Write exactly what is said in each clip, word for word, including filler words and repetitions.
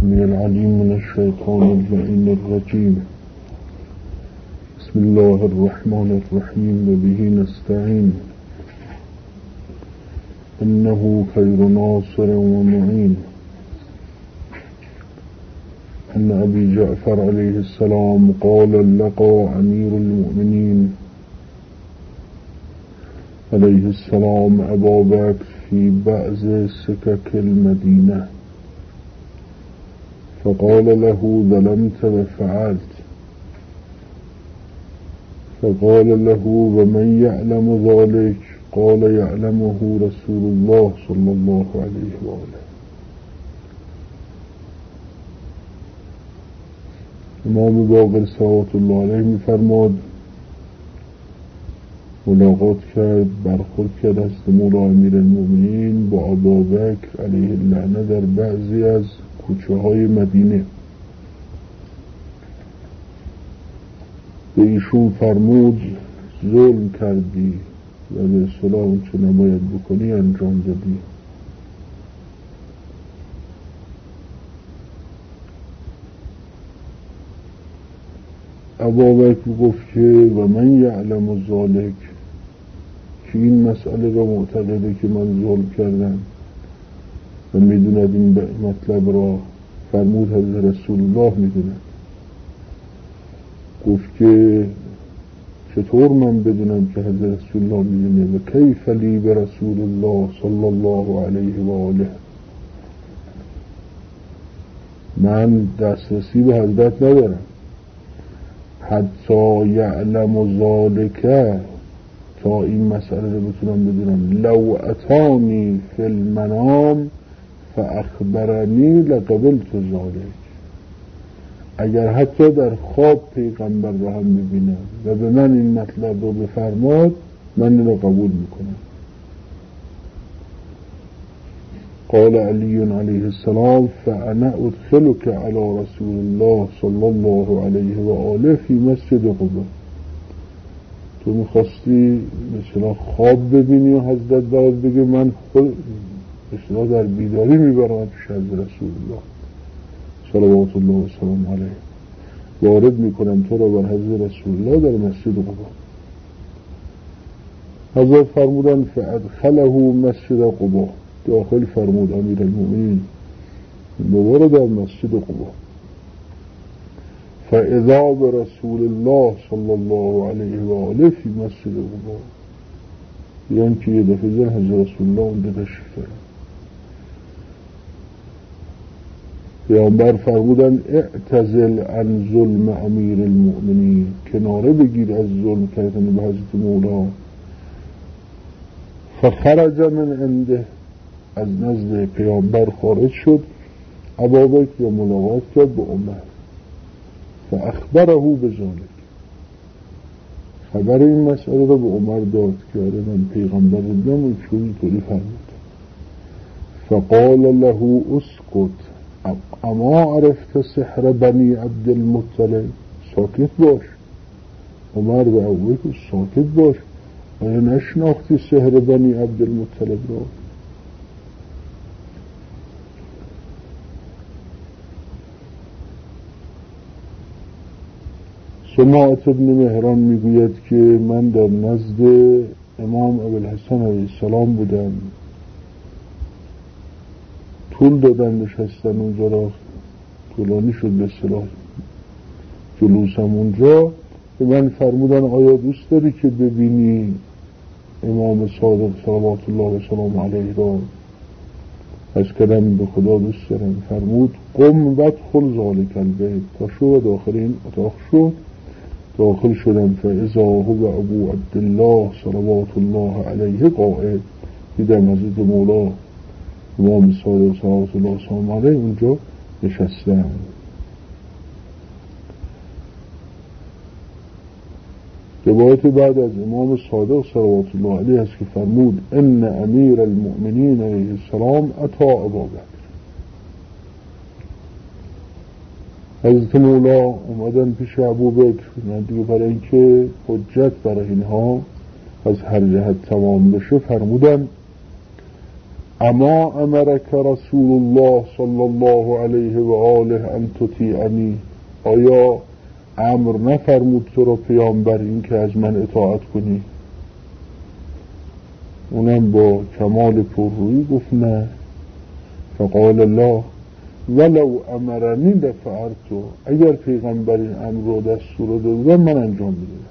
السميع العليم من الشيطان اللعين الرجيم. بسم الله الرحمن الرحيم وبه نستعين إنه خير ناصر ومعين. أن أبي جعفر عليه السلام قال لقى أمير المؤمنين عليه السلام أبا بكر في بعض سكك المدينة فقال له ظلمت وفعلت، فقال له ومن يعلم ذلك؟ قال يعلمه رسول الله صلى الله عليه وآله. امام باقر صلوات الله علیه می‌فرماد ملاقات کرد، برخورد کرد است مولا امیرالمؤمنین با ابوبکر علیه اللعنه در بعضی از کوچه های مدینه. به ایشون فرمود ظلم کردی و به اصطلاح اون چه نباید بکنی انجام دادی. ابوبکر گفت که و من یعلم ذلک، که این مسئله را معتقده که من ظلم کردم و میدوند این مطلب را. فرمود حضرت رسول الله میدوند. گفت که چطور من بدونم که حضرت رسول الله میدونه؟ و کیف لی برسول الله صلی الله علیه و آله، من دسترسی به حضرت ندارم. حتی یعلم ذالک، تا این مسئله رو بتونم بدونم. لو اتانی فی المنام فاخبرنی لقبلت ذالک، اگر حتی در خواب پیغمبر رو هم ببینم و به من این مطلب رو بفرماد من این رو قبول میکنم. قال علی علیه السلام فانا ادخلک علی رسول الله صلی الله علیه و آله فی مسجد قباء. تو میخواستی مثلا خواب ببینی و حضرت باید بگه من خود مثلا در بیداری میبرم پیش حضرت رسول الله صلوات الله و سلام علیه، وارد میکنم تو را بر حضرت رسول الله در مسجد قباء. حضرت فرمودن فادخله مسجد قباء، داخل فرمود امیرالمؤمنین دوباره در مسجد قباء. فاذا برسول الله صلی الله علیه و آله فی مسجد قباء، یعنی که یه دفعه زن حضرت رسول الله اونده تشریف دارن. پیامبر فرمودن اعتزل عن ظلم امیر المؤمنین، کناره بگیر از ظلم کردن به حضرت مولا. فخرج من عنده، از نزد پیامبر خارج شد. ابوبکر و ملاقات کرد با عمر. فاخبره بذلک، خبر این مسئله رو به عمر داد که آره من پیغمبر رو دیدم و چون طوری فرمود. فقال له اسکت اما عرفت سحر بنی عبدالمطلب، ساکت باش. عمر به ابوبکر ساکت باش، آیا نشناختی سحر بنی عبدالمطلب را؟ سماعت ابن مهران میگوید که من در نزد امام ابوالحسن علیه السلام بودم، طول دادن نشستن اونجا را، طولانی شد به اصطلاح جلوسم اونجا. به من فرمودن آیا دوست داری که ببینی امام صادق صلوات الله و سلام علیه را؟ از کردم به خدا دوست دارم. فرمود قم وادخل ذالک البیت، تا شو و داخل این اتاق شد. داخل شدم فاذا هو ابو عبدالله صلوات الله علیه قائد، دیدم حضرت مولا امام صادق صلوات الله و سلام علیه اونجا نشستم. روایت بعد از امام صادق صلوات الله علیه است که فرمود ان امیر المؤمنین علیه السلام اتی ابوبکر. حضرت مولا اومدن پیش ابوبکر، من دیگه برای اینکه حجت برای اینها از هر جهت تمام بشه فرمودن اما امرک رسول الله صلی الله علیه و آله ان تطیعنی، آیا امر نفرمود تو را پیامبر این که از من اطاعت کنی؟ اونم با کمال پررویی گفت نه. فقال الله ولو امرنی لفعلت، اگر پیغمبر این امر رو دستور داده من انجام میدم.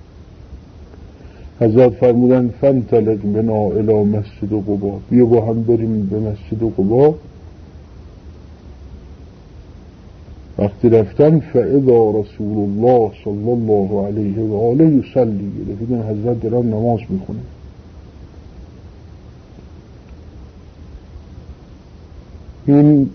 حضرت فرمودن فانطلق بنا الی مسجد قبا، بیا با هم بریم به مسجد قبا. وقتی رفتن فاذا رسول الله صلی الله علیه و آله یصلی، دیدن حضرت دارن نماز میخونه. این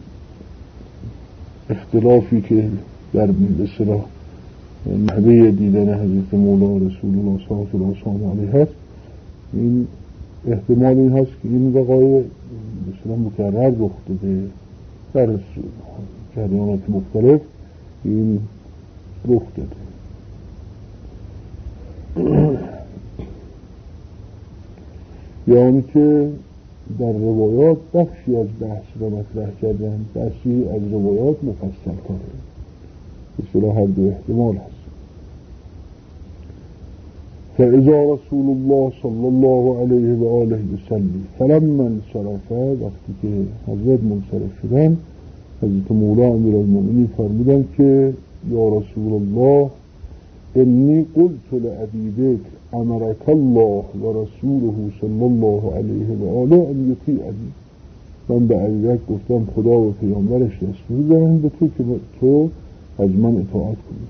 اختلافی که در اصطلاح نحوه دیدن حضرت مولا رسول الله صلی الله علیه هست، این احتمال این هست که این وقایع مثلا مکرر رخ داده در جریانات مختلف، این رخ داده. یعنی که در روایات بخشی از بحث را مطرح کردن، بخشی از روایات مفصل تره. بسیار هر دو احتمال هست. فاذا رسول الله صلی الله علیه و آله یصلی فلما انصرف، وقتی که حضرت منصرف شدن، حضرت مولا امیرالمؤمنین فرمودن که یا رسول الله انی قلت لابی بکر امرک الله و رسوله صلی الله علیه و آله ان یطیعنی، من به ابی بکر گفتم خدا و پیامبرش دستور دادن به تو که تو از من اطاعت کنی.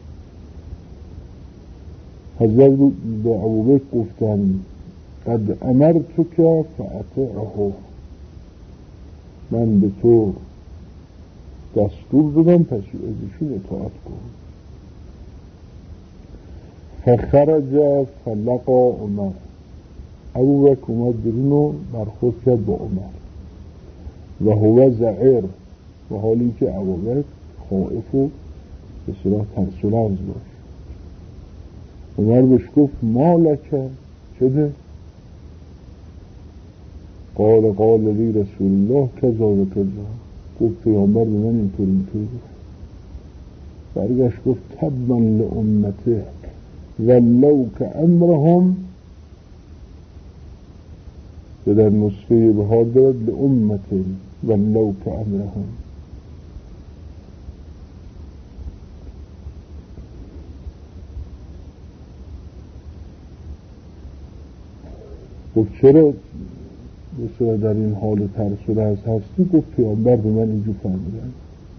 حضرت به ابوبکر گفتن قد امرتک فاطعه، من به تو دستور دادم پس ازشون اطاعت کن. فخرج فلقا عمر، ابوبکر اومد بیرون و برخورد کرد با عمر و هو زعیر، و حالی که ابوبکر خائف و به صلاح ترس و لرز داشت. عمر بهش گفت ما لک، چه؟ قال قال لی رسول الله کذا و کذا، گفت پیامبر به من اینطور اینطور گفت. برگشت گفت تبا لامته ولو که امرهم، به در نسخه بهار دارد لامته ولو که امرهم. گفت چرا بسیار در این حال ترس و لرز هستی؟ گفت پیامبر به من اینجور فرمودن.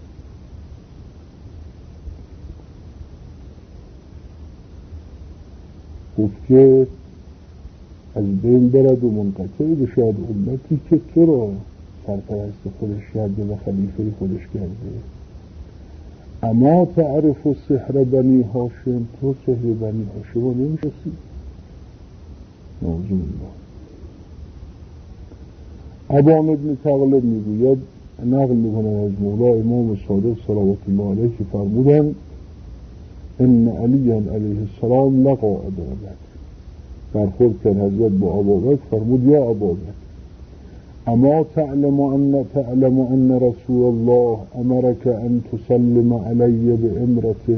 گفت که از بین برد و منقطع بشود امتی که تو را سرپرست خودش کرده و خلیفه خودش کرده. اما تعرف و سحر بنی هاشم، تو سحر بنی هاشم رو نمیشناسی؟ نعوذ بالله. ابان ابن تغلب میگوید، نقل میکنه از مولا امام صادق صلوات الله علیه که فرمودن ان علی علیه السلام لقا ابابکر، برخورد کرد حضرت با ابابکر، فرمود یا ابابکر اما تعلم ان تعلم ان رسول الله امرك ان تسلم علی بامرته،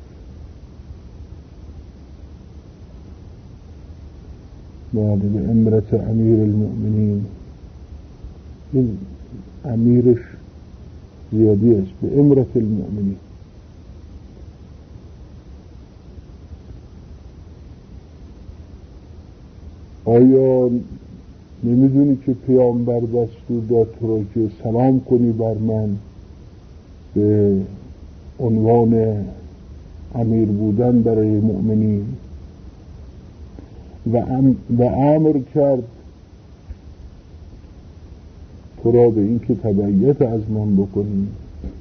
بعد بامرت امیر المؤمنین، این امیرش زیادی است، به امرت المؤمنین. آیا نمیدونی که پیامبر دستور داد تو را که سلام کنی بر من به عنوان امیر بودن برای مؤمنین، و, ام و امر کرد تو را به این که تبعیت از من بکنی.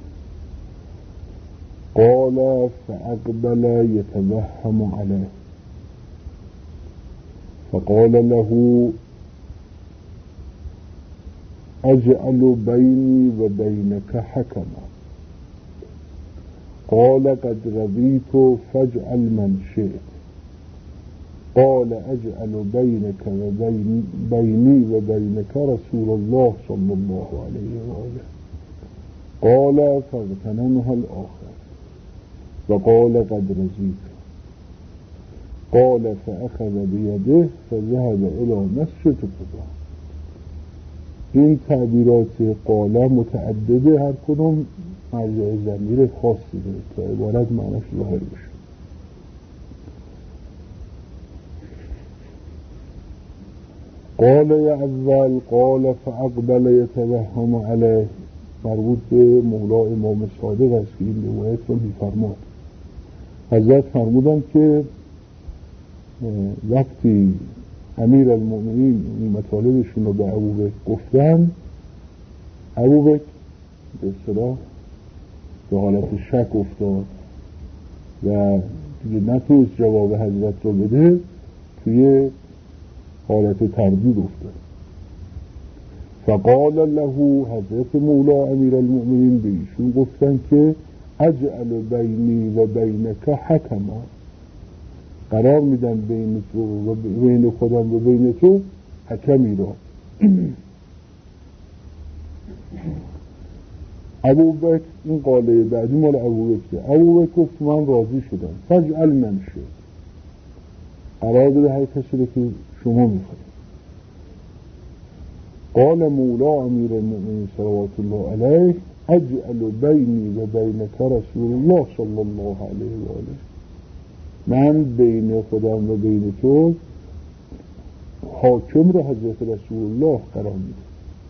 قال فاقبل یتوهم علیه فقال له اجعل بینی و بینک حکما، قال قد رضیت فاجعل من شئت، قال اجعل بینک و بین بینی و بینک رسول الله صلی الله علیه و آله. قال فاغتنمها الآخر و قال قد رضیت. قال فأخذ بیده فذهب الى مسجد قباء. این تعبیرات قال متعدده، هر کدوم مرجع ضمیر خاصی داره تا عبارت معناش ظاهر بشه. قال اول قال فاقبل یتوهم علیه، مربوط به مولا امام صادق است که این روایت رو می‌فرماد. حضرت فرمودند که وقتی امیر المؤمنین این مطالبشون رو به ابوبکر گفتن، ابوبکر به اصطلاح به حالت شک افتاد و دیگه نتونست جواب حضرت رو بده، توی حالت تردید افتاد. فقال له، حضرت مولا امیر المؤمنین به ایشون گفتن که اجعل بینی و بینک حکما، قرار میدن بین تو و بین خودم و بین تو حکمی را. ابوبکر، این قاله بعدی مال ابوبکر، ابوبکر گفت من راضی شدم. فاجعل من شد، قرار بده هر کسی رو که شما میخواید. قال مولا امیر المؤمنین صلوات الله علیه اجعل بینی و بینک رسول الله صلی الله علیه و آله، من بین خودم و بین تو حاکم رو حضرت رسول الله قرار میدم.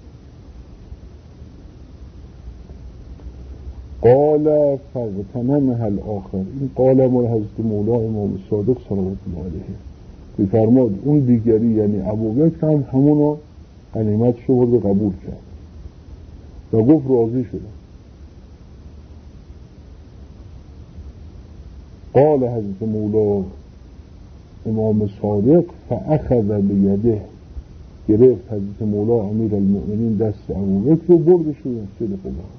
قال فاغتنمها الآخر، این قال مال حضرت مولا امام صادق صلوات الله علیه میفرماد اون دیگری یعنی ابوبکر هم همونو غنیمت شورد و قبول کرد و گفت راضی شدم. قال حضرت مولا امام صادق فاخذ بیده، گرفت حضرت مولا امیر المؤمنین دست ابوبکر رو بردش به مسجد قباء.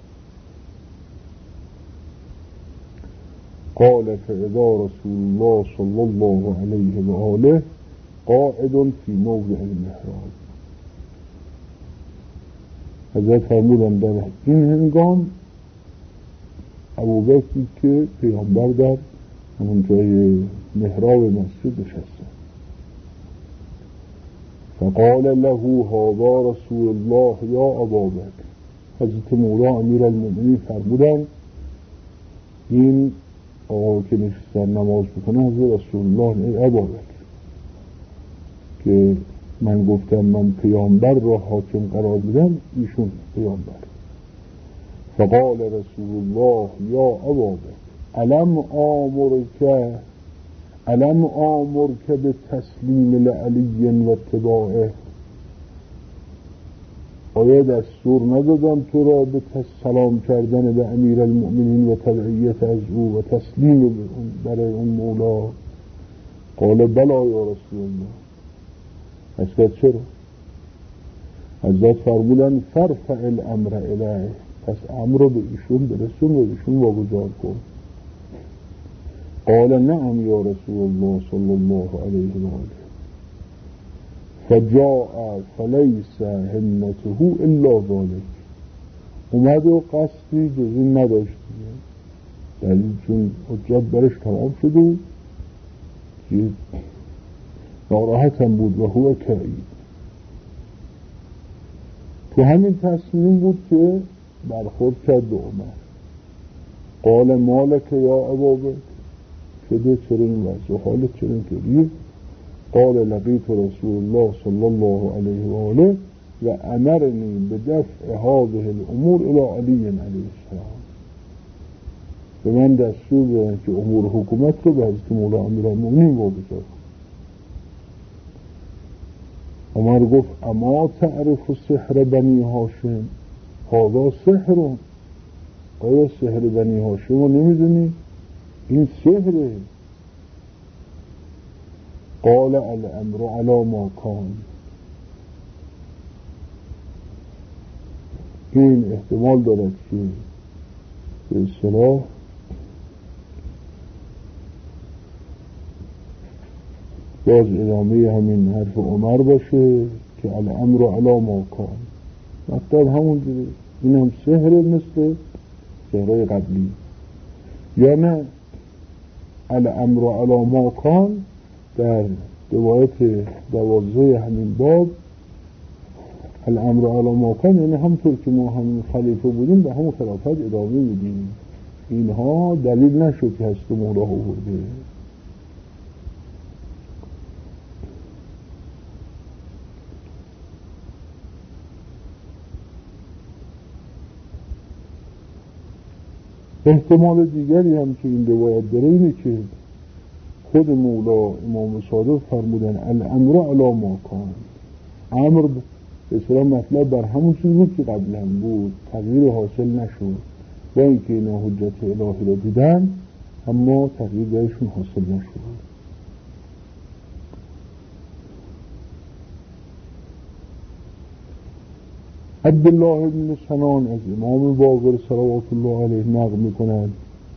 قال فاذا رسول الله صلی الله علیه و آله قاعد فی موضع المحراب، حضرت فرمودن در این هنگام ابوبکر که پیامبر در همون جای محراب مسجد نشستن. فقال له هذا رسول الله یا ابابکر، حضرت مولا امیر المؤمنین فرمودن این آقا که نشستن نماز بکنه حضرت رسول الله ای ابابکر، که من گفتم من پیامبر را حاکم قرار میدم، ایشون پیامبر. فقال رسول الله یا ابابکر الم آمرک الم آمرک به تسلیم لعلی و اتباعه، آیا دستور ندادم تو را به سلام کردن به امیر المؤمنین و تبعیت از او و تسلیم برای اون مولا؟ قال بلا یا رسول الله. حضرت چرا؟ حضرت فرمودن فرفع الامر الیه، پس امر رو به ایشون برسون و ایشون واگذار کن. قال نعم یا رسول الله صلی الله علیه و آله. فجاء فلیس همته الا ذلك، اومد و قصدی جز این نداشت، دلیل چون حجت برش تمام شد و ناراحت هم بود و هو کعید. تو همین تصمیم بود که برخورد کرد به عمر. قال مالک یا ابابکر، شده چرا این وضع حالت چرا این کریه؟ قال لقیت رسول الله صلی الله علیه و آله و امرنی به دفع هذه الامور الى علی علیه السلام، به من دستور دادن که امور حکومت رو به حضرت مولا امیرالمؤمنین واگذار. عمر گفت اما تعرف سحر بنی هاشم، هذا سحر، آیا سحر بنی هاشم رو نمیدونی؟ این سحره. قال الامر علی ما کان، این احتمال دارد که به اصطلاح باز ادامه همین حرف عمر باشه که الامر علی ما کان، مطلب همون جوری، این هم سحر مثل سحرهای قبلی، یا نه الامر علی ما کان در روایت دوازده همین باب الامر علی ما کان یعنی همطور که ما همین خلیفه بودیم به همون خلافت ادامه میدیم. اینها دلیل نشد که هست مولا آورده. احتمال دیگری هم که این روایت داره اینه که خود مولا امام صادق فرمودن الامر علی ما کان، امر به اصطلاح مطلب بر همون چیز بود که قبلا بود، تغییر حاصل نشد، با اینکه اینا حجت الهی را دیدن اما تغییر درشون حاصل نشد. عبدالله بن سنان از امام باقر صلوات الله علیه نقل می‌کند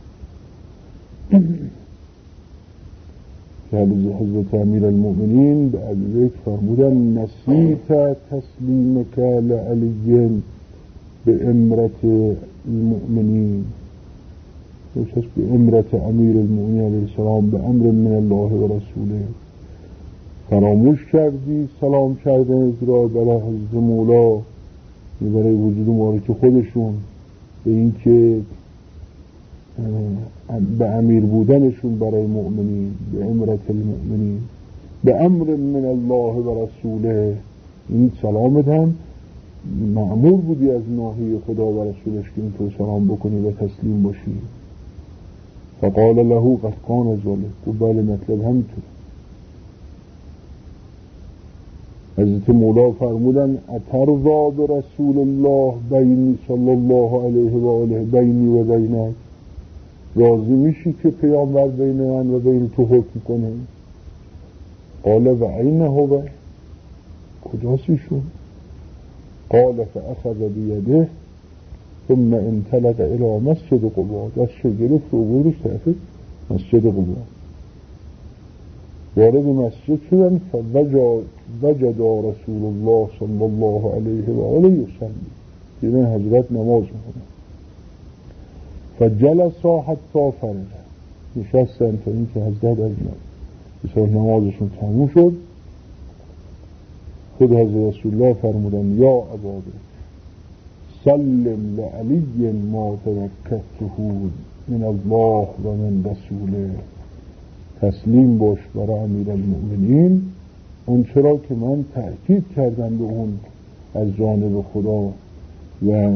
که حضرت امیر المؤمنین به ابوبکر فرمودن نسیت تسلیمک لعلی به امرت المؤمنین، نشست به امرت امیر المؤمنین علیه السلام به امر من الله و رسوله، فراموش کردی سلام کردن از را برای حضرت مولا، برای وجود مبارک خودشون، به این که به امیر بودنشون برای مؤمنین، به امرت المؤمنین، به امر من الله و رسوله، این سلامت هم مأمور بودی از ناحیه خدا و رسولش که اینطور سلام بکنی و تسلیم باشی. فقال له قد کان ذلک، و بله مطلب همینطور. حضرت مولا فرمودن اترضا برسول الله بینی صلی الله علیه و آله بینی و بینک، راضی میشی که پیامبر بین من و بین تو حکم کنه؟ قال و این هو، کجاست ایشون؟ قال فاخذ بیده ثم انطلق الى مسجد قباء، دستش گرفت و بردش طرف مسجد قباء. وارد مسجد شدن فوجد رسول الله صلی الله علیه و آله یصلی، دیدن حضرت نماز میکنن. فجلسا حتی فرغ، نشستن تا این که حضرت از بسیار نمازشون تموم شد. خود حضرت رسول الله فرمودن یا ابابکر سلم لعلی ما توکلته من الله و من رسوله، تسلیم باش برای امیر المؤمنین اون چرا که من تأکید کردم به اون از جانب خدا و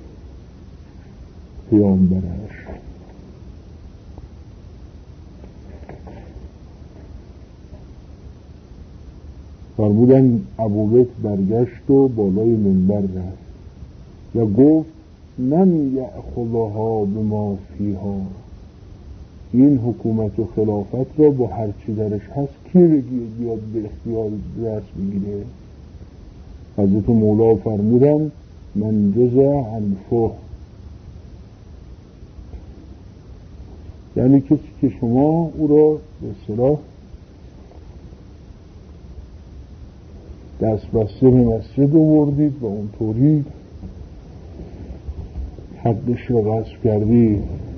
پیامبرش. فرمودن ابوبکر برگشت و بالای منبر رفت و گفت من یأخذها بما فیها، این حکومت و خلافت را با هر چی درش هست کی بیاد به اختیار دست بگیره؟ حضرت مولا فرمودن من جزا عنفه، یعنی کسی که شما او را به اصطلاح دست بسته به مسجد آوردید و اونطوری حقش را غصب کردید.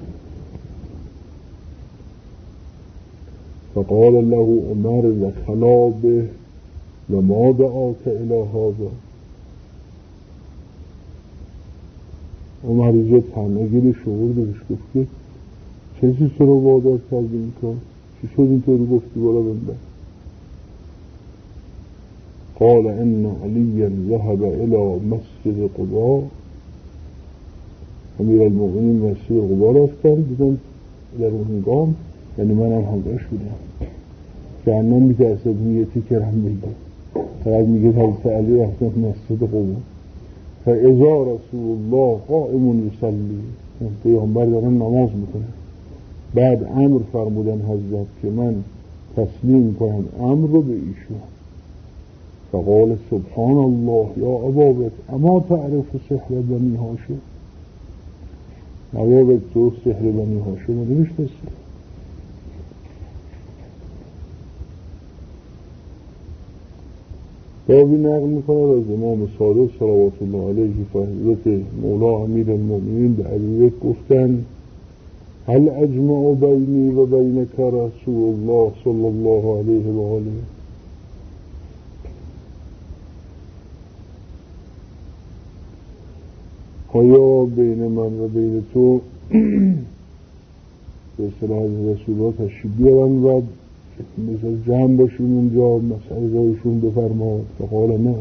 فقال له عمر و خلا به و ما دعاک الی هذا، عمر اینجا تنگیل شعور داشت، گفت که چیزی سر رو وادار کردی این کار، چی شد اینطوری گفتی بالا بنده؟ قال ان علی ذهب الى مسجد قباء، امیر المؤمنین مسجد قباء رفتن، دیدن در اون هنگام، یعنی من هم همراهش بودم، جهنم میترسد میگه تیکرم بگه، فقط میگه حضرت علی رفتن مسجد قباء فاذا رسول الله قائم یصلی، پیامبر دارن نماز میکنه. بعد امر فرمودن حضرت که من تسلیم کنم امر رو به ایشون. فقال سبحان الله یا ابابکر اما تعرف سحر بنی هاشم، ابابکر تو سحر بنی هاشم رو نمیشناسی؟ راوی نقل میکنه از امام صادق صلوات الله علیه که حضرت مولا امیر المؤمنین به ابی بکر گفتن هل اجمع بینی و بینک رسول الله صلی الله علیه و آله. آیا بین من و بین تو به اصطلاح رسول الله تشریف بیارن و مثل جمع باشون اونجا مسئله رایشون بفرماد؟ فقال نه.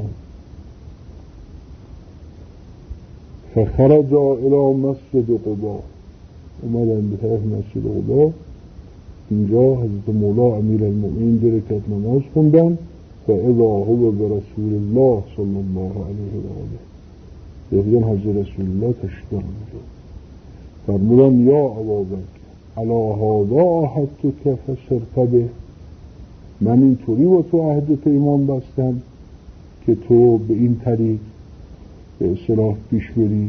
فخرج الى مسجد قباء، اومدن به طرف مسجد قباء. اینجا حضرت مولا امیر المؤمنین دو رکعت نماز خوندن و اذا هو برسول الله صلی الله علیه و آله. دیدن حضرت رسول الله تشریف اونجا. فرمودن یا ابابکر علی هذا عهدتک فسرت به، من اینطوری با تو عهد پیمان بستم که تو به این طریق به اصطلاح پیش بری.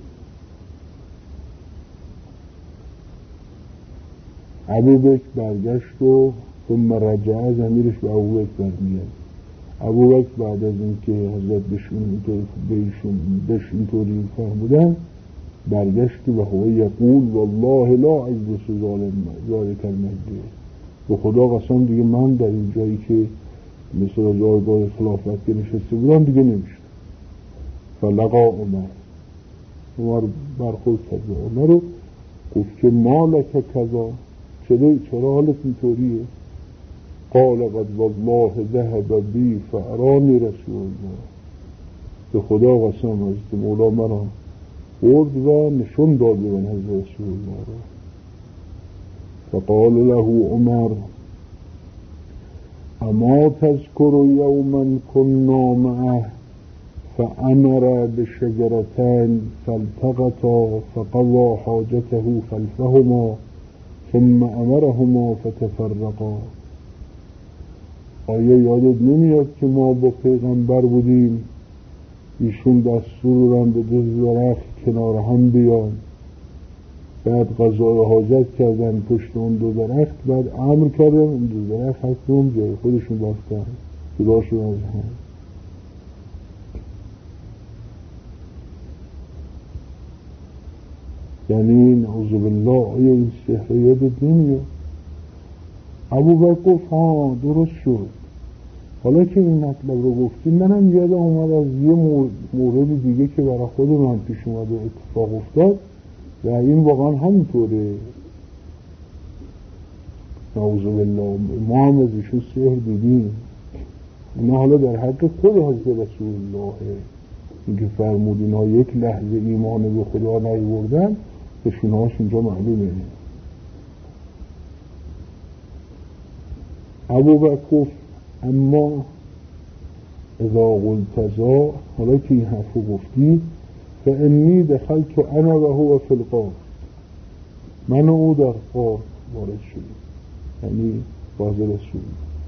ابوبکر برگشت و ثم رجع، ضمیرش به ابوبکر برمیاد. ابوبکر بعد از اینکه حضرت بهشون بهش اینطوری فرمودن برگشت و هو یقول والله لا اجلس ذلک المجلس، به خدا قسم دیگه من در این جایی که مثل جایگاه خلافت که نشسته بودم دیگه نمیشتم. فلقا عمر، عمر برخورد کرد عمر رو گفت که مالک کذا، چرا چرا حالت اینطوریه؟ قال قد والله ذهب بی فارانی رسول الله، به خدا قسم حضرت مولا مرا برد و نشون داد به من حضرت رسول الله را. فقال له عمر اما تذكر یوما كنا معه فأمر بشجرتين فالتقطا فقضى حاجته خلفهما ثم امرهما فتفرقا. آیا یادت نمیاد که ما با پیغمبر بودیم، ایشون دستور دادن به دو درخت کنار هم بیان، بعد قضای حاجت کردن پشت اون دو درخت، بعد امر کردن اون دو درخت هستون جای خودشون بافتن، جدا شدن از هم. یعنی نعوذ بالله آیا این سحر یادت نمیاد؟ ابوبکر گفت ها درست شد. حالا که این مطلب رو گفتیم منم یادم اومد از یه مورد دیگه که برای خود من پیش اومد و اتفاق افتاد و این واقعا همینطوره. نعوذ بالله ما هم از ایشون سحر دیدیم. اینا حالا در حق خود حضرت رسول الله اینکه فرمود اینا یک لحظه ایمان به خدا نیاوردن، به شونهاش اینجا معلومه. ابوبکر گفت اما اذا قلت ذا، حالا که این حرفو گفتی، فانی دخلت انا و هو فی الغار، من و او در غار وارد شدیم، یعنی باز رسول.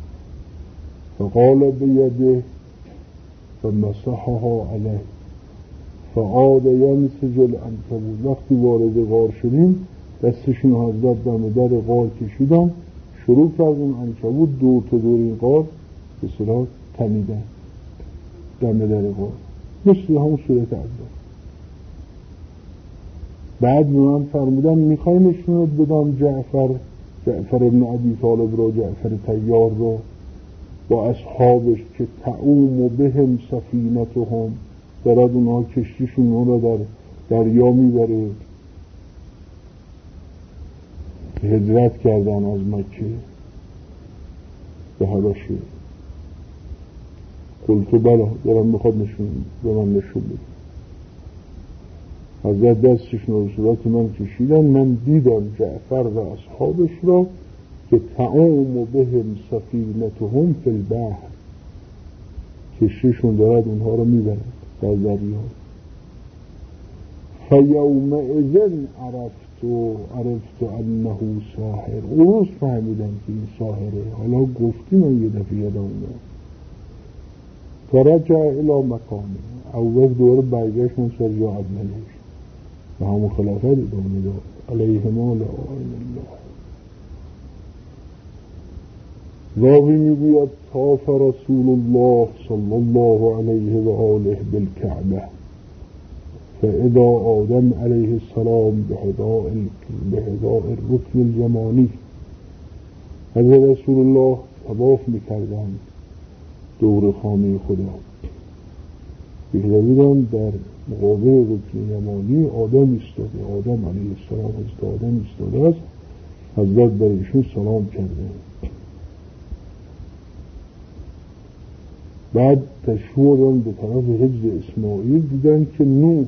فقال بیده فمسحها علیه فعاد ینسج العنکبوت. وقتی وارد غار شدیم دستشون حضرت دم در غار کشیدن، شروع کرد اون عنکبوت دور تا دور این غار به صلاح تنیدن دم در غار، مثل همون صورت اول. بعد من فرمودن میخوای نشونت بدم جعفر جعفر ابن ابی طالب را، جعفر طیار را با اصحابش که تعوم بهم سفینتهم، دارد اونها کشتیشون اون را در دریا میبره. هجرت کردن از مکه به حبشه. قلت بله، دارم میخواد نشون به من نشون بده. حضرت دستشون رو صورت من کشیدن، من دیدم جعفر و اصحابش را که تعوم بهم سفینتهم فی البحر، کشتیشون دارد اونها رو میبرد در دریا. فیومئذ عرفت عرفت انه ساحر، اون روز فهمیدم که این ساحره. حالا گفتی من یه دفعه یادم اومد. فرجع الی مکانه، اول دوباره برگشت من سر جا اولش و همون خلافت ادامه داد. علیهما لا اله الا الله. راوی میگوید طاف رسول الله صلی الله علیه و آله بالکعبه فاذا آدم علیه السلام بهداء الرکن اليمانی. حضرت رسول الله طواف میکردند دور خانه خدا، بگذارید در مقابل رکن یمانی آدم ایستاده، آدم علیه السلام حضرت آدم ایستاده است، حضرت بر ایشون سلام کرده. بعد تشوردن به طرف حجر اسماعیل، دیدن که نوح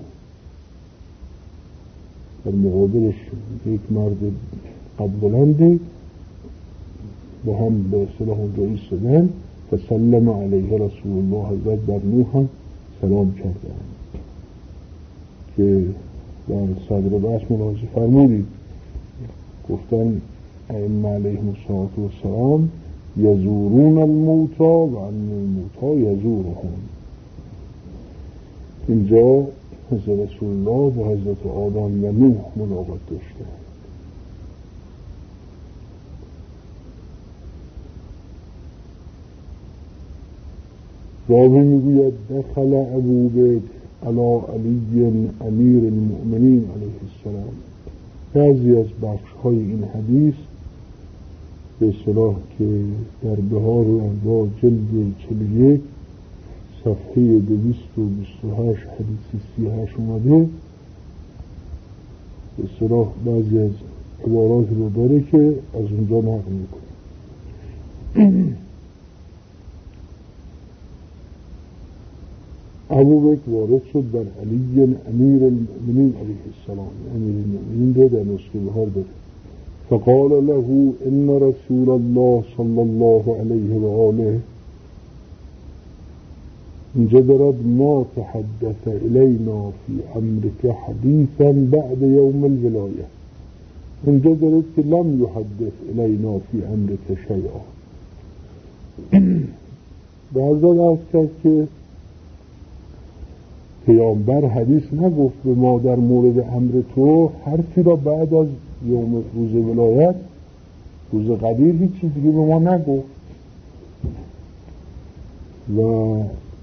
در مقابلش یک مرد قد بلندی با هم به اصطلاح اونجا ایستادن. فسلم علیه رسول الله، حضرت بر نوح هم سلام کردن که در صدر بحث ملاحظه فرمودید گفتن ائمه علیهم السلام یزورون الموتی و ان الموتی یزورهم. اینجا حضرت رسول الله با حضرت آدم و نوح ملاقات داشته. راوی میگوید دخل ابو بکر علی علی امیر المؤمنین علیه السلام. بعضی از بخش های این حدیث به اصطلاح که در بهار و انواع جلد چهل و یک صفحه دویست و بیست و هشت حدیث سی و هشت اومده، به اصطلاح بعضی از عبارات رو داره که از اونجا نقل میکنه. ابو بکر وارد شد بر علی امیر المؤمنین علیه السلام، امیر المؤمنین رو در نسخه بهار داره. فقال له ان رسول الله صلی الله علیه و آله، اینجا دارد ما تحدث الینا فی امرک حدیثا بعد یوم الولایه، اینجا دارد که لم یحدث الینا فی امرک شیئا. به حضرت عرض کرد که پیامبر حدیث نگفت به ما در مورد امر تو، حرفی را بعد از یوم روز ولایت، روز قدیر، هیچ چیزی دیگه به ما نگفت و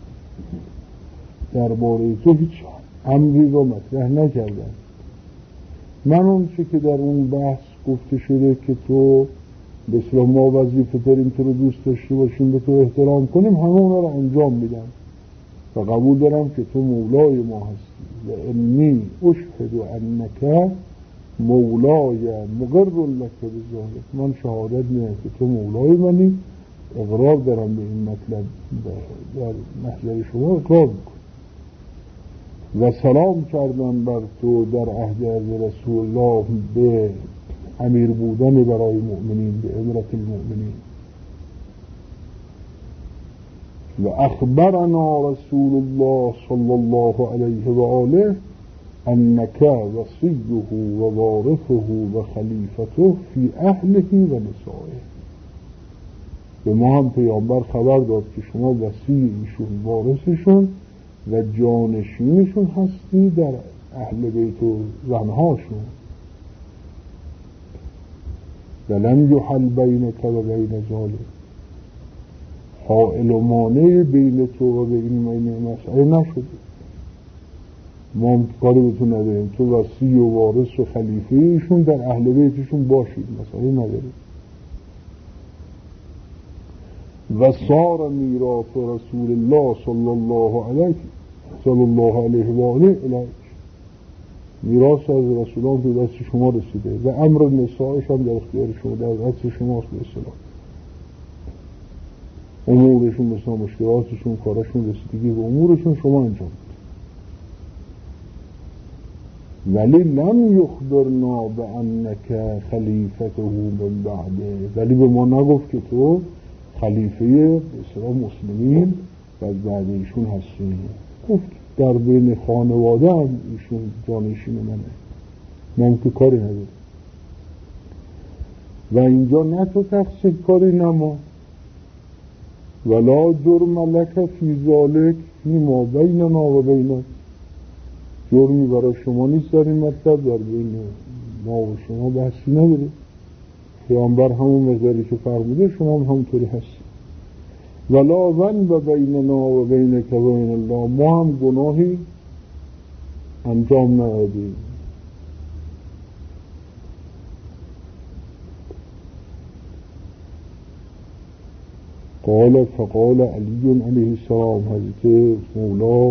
درباره تو هیچ امری را مطرح نکردن. من اون چه که در اون بحث گفته شده که تو به اصطلاح ما وظیفه داریم تو رو دوست داشته باشیم، به تو احترام کنیم، همه اونا رو انجام میدم و قبول دارم که تو مولای ما هستی و انی اشهد انک مولای مقر لک بذالک. من شهادت میدم که تو مولای منی، اقرار دارم به این مطلب، در محضر شما اقرار میکنم و سلام کردم بر تو در عهد از رسول الله به امیر بودن برای مؤمنین، به امرت المؤمنین. و اخبرنا رسول الله صلی الله علیه و آله انک وصیه و وارثه و خلیفته فی اهله و نسائه. به ما هم پیامبر خبر داد که شما وصی ایشون، وارثشون و جانشینشون هستی در اهل بیت و زنهاشون. ولم یحل بینک و بین ذالک، حائل و مانع بین تو و بین مسئله نشده. ما هم کاری به تو نداریم، تو وصی و وارث و خلیفه ایشون در اهل بیتشون باشید، مسئله نداریم. و صار میراث رسول الله صلی الله علیه صلی الله علیه و آله الیک، میراث از رسولان به دست شما رسیده و امر نسائش هم در اختیار شما، در دست شماست. به اصطلاح امورشون، مثلا مشکلاتشون، کارشون، رسیدگی به امورشون شما انجام. ولی لم یخبرنا بانک خلیفته من بعده، ولی به ما نگفت که تو خلیفه به اصطلاح مسلمین و از بعد ایشون هستی. گفت در بین خانواده هم ایشون جانشین منه، من که کاری ندارم. و اینجا نه تو تقصیر کاری نما، ولا جرم لک فی ذالک فیما بیننا و بینک، جرمی برای شما نیست در این مطلب، در بین ما و شما بحثی نداره. پیامبر همون مقداری که فرموده شما هم همونطوری هست. ولا ذنب بیننا و بینک و بین الله، ما هم گناهی انجام ندادیم. قال فقال علی علیه السلام، حضرت مولا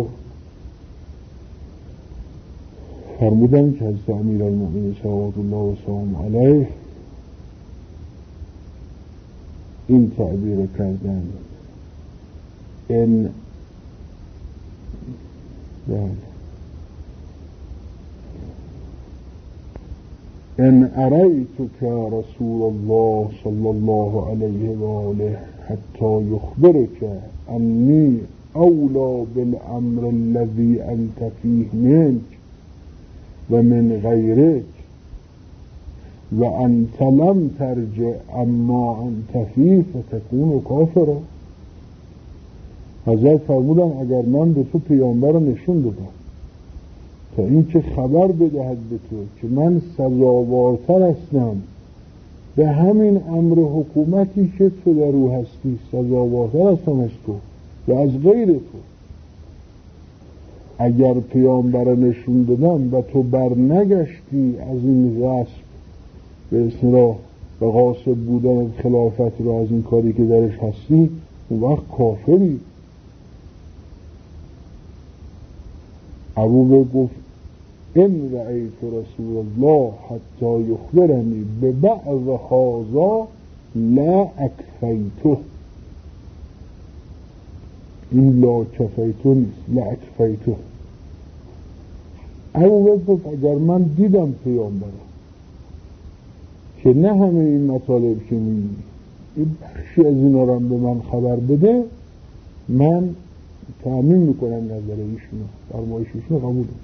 فرمودن که حضرت امیرالمؤمنین صلوات الله و سلامه علیه این تعبیر کردن: ان ان اریتک رسول الله صلی الله علیه و آله حتی یخبرک انی اولا بالامر الذی انت فیه منک و من غیرک و انت لم ترجع اما انت فیه فتکون کافرا. حضرت فرمودن اگر من به تو پیامبر رو نشون دادم تا این که خبر بدهد به تو که من سزاوارتر هستم به همین امر حکومتی که تو در او هستی، سزاوارتر هستم از تو و از غیر تو، اگر پیامبر نشون دادم و تو بر نگشتی از این غصب به اصطلاح و غاصب بودن خلافت رو از این کاری که درش هستی، اون وقت کافری. ابو گفت ان رأیت رسول الله حتی یخبرنی به بعض هذا لا اکفیته. این لا کفیته نیست، لا اکفیته. ابو گفت اگر من دیدم پیامبرم که نه همه این مطالب که میگی این بخشی از اینا رو به من خبر بده، من تأمین میکنم نظر ایشونو، فرمایش ایشونو قبول میکنم.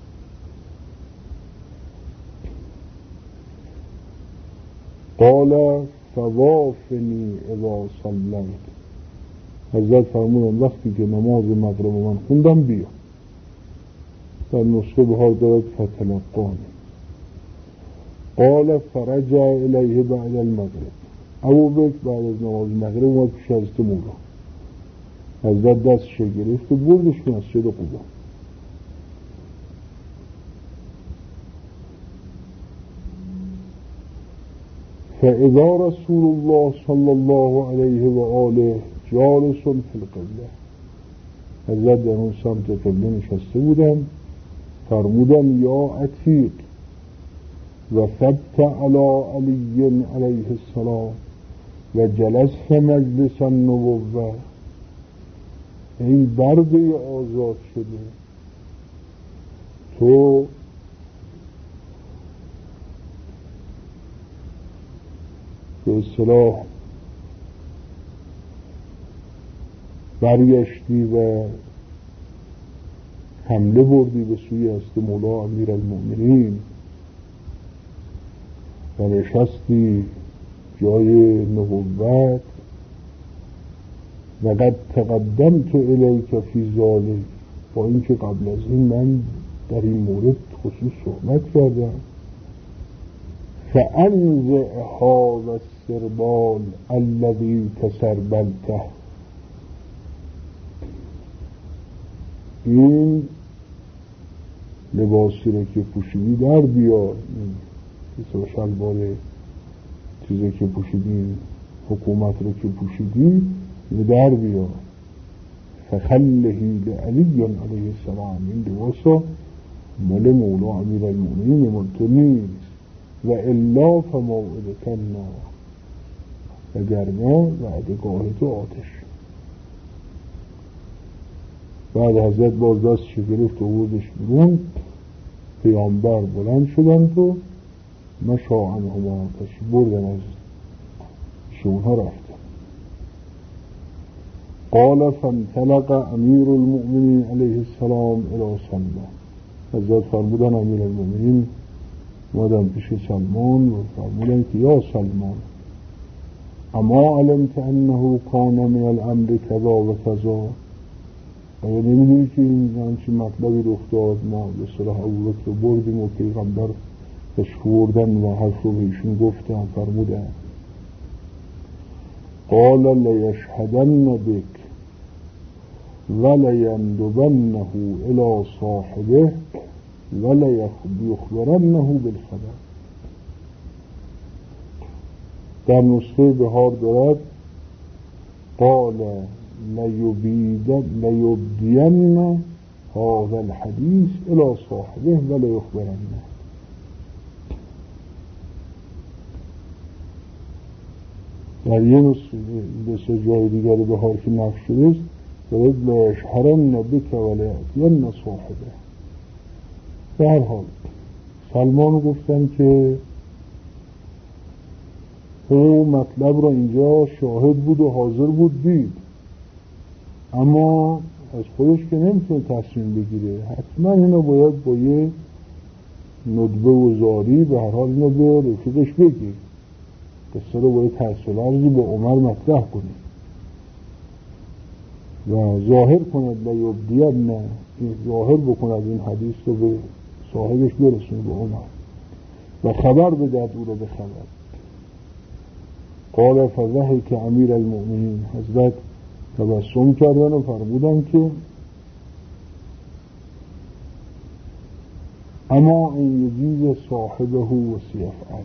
قال فوافنی اذا صلیت، حضرت فرمودن وقتی که نماز مغرب من خوندم بیا. در نسخه بهار دارد فتلقانی. قال فرجع الیه بعد المغرب، ابو بکر بعد از نماز مغرب اومد پیش حضرت مولا. حضرت دستش گرفت و بردش به مسجد قبا. فاذا رسول الله صلی الله علیه و آله جالس فی القبله، حضرت در اون سمت قبله نشسته بودن. فرمودن یا عتیق و ثبت علی علی علیه السلام و جلست مجلس النبوه، این برده آزاد شده، تو به اصطلاح برگشتی و حمله بردی به سوی حضرت مولا امیرالمؤمنین و نشستی جای نبوت و قد تقدمت الیک فی ذلک، با اینکه قبل از این من در این مورد خصوص صحبت کردم. فانزعها و السربال الذی تسربلته، این لباسی رو که پوشیدی در بیار، این شلوار چیزی که پوشیدی، حکومت رو که پوشیدی در بیار. فخلهی لعلی علیه السلام، این لباسا مال مولا امیرالمؤمنین مال تو نیست. و الا فموعدک النار، وگرنه وعدگاه تو آتش. بعد حضرت باز دستش گرفت و بردش بیرون. پیامبر بلند شدن تو مشاء عنهما، آتش بردن از شونها رفتن. قال فانطلق امیر المؤمنین علیه السلام الی سلمان، حضرت فرمودن امیر المؤمنین مادم پیش سلمان و فرمودن که یا سلمان اما علمت انه کان من الامر کذا و کذا، اگر نمیدونی که این همچین مطلبی رخ داد، ما به صلاح ابوبکر رو بردیم و پیغمبر بهش خوردن و حرف رو به ایشون گفتن. فرمودن قال لیشهدن بک ولیندبنه الی صاحبه ولیخبرنه بالخبر. در نسخه بهار دارد قال لیبدین هذا الحدیث الی صاحبه ولیخبرنه. در یه نسخه جای دیگر بهار که نقش شده است دارد لیشهرن بک ولیأتین صاحبه. به هر حال سلمان گفتن که او مطلب را اینجا شاهد بود و حاضر بود دید، اما از خودش که نمیتونه تصمیم بگیره، حتما اینو باید با یه ندبه و زاری به هر حال اینو به رفیقش بگیر، قصه رو باید تحصیل عرضی با عمر مطرح کنه و ظاهر کند لیبدین، نه ظاهر بکند این حدیث رو به صاحبش برسونه به عمر و خبر بدهد او رو به خبر. قال فضحک امیر المؤمنین، حضرت تبسم کردن و فرمودن که اما ان یجیز صاحبه و سیفعل.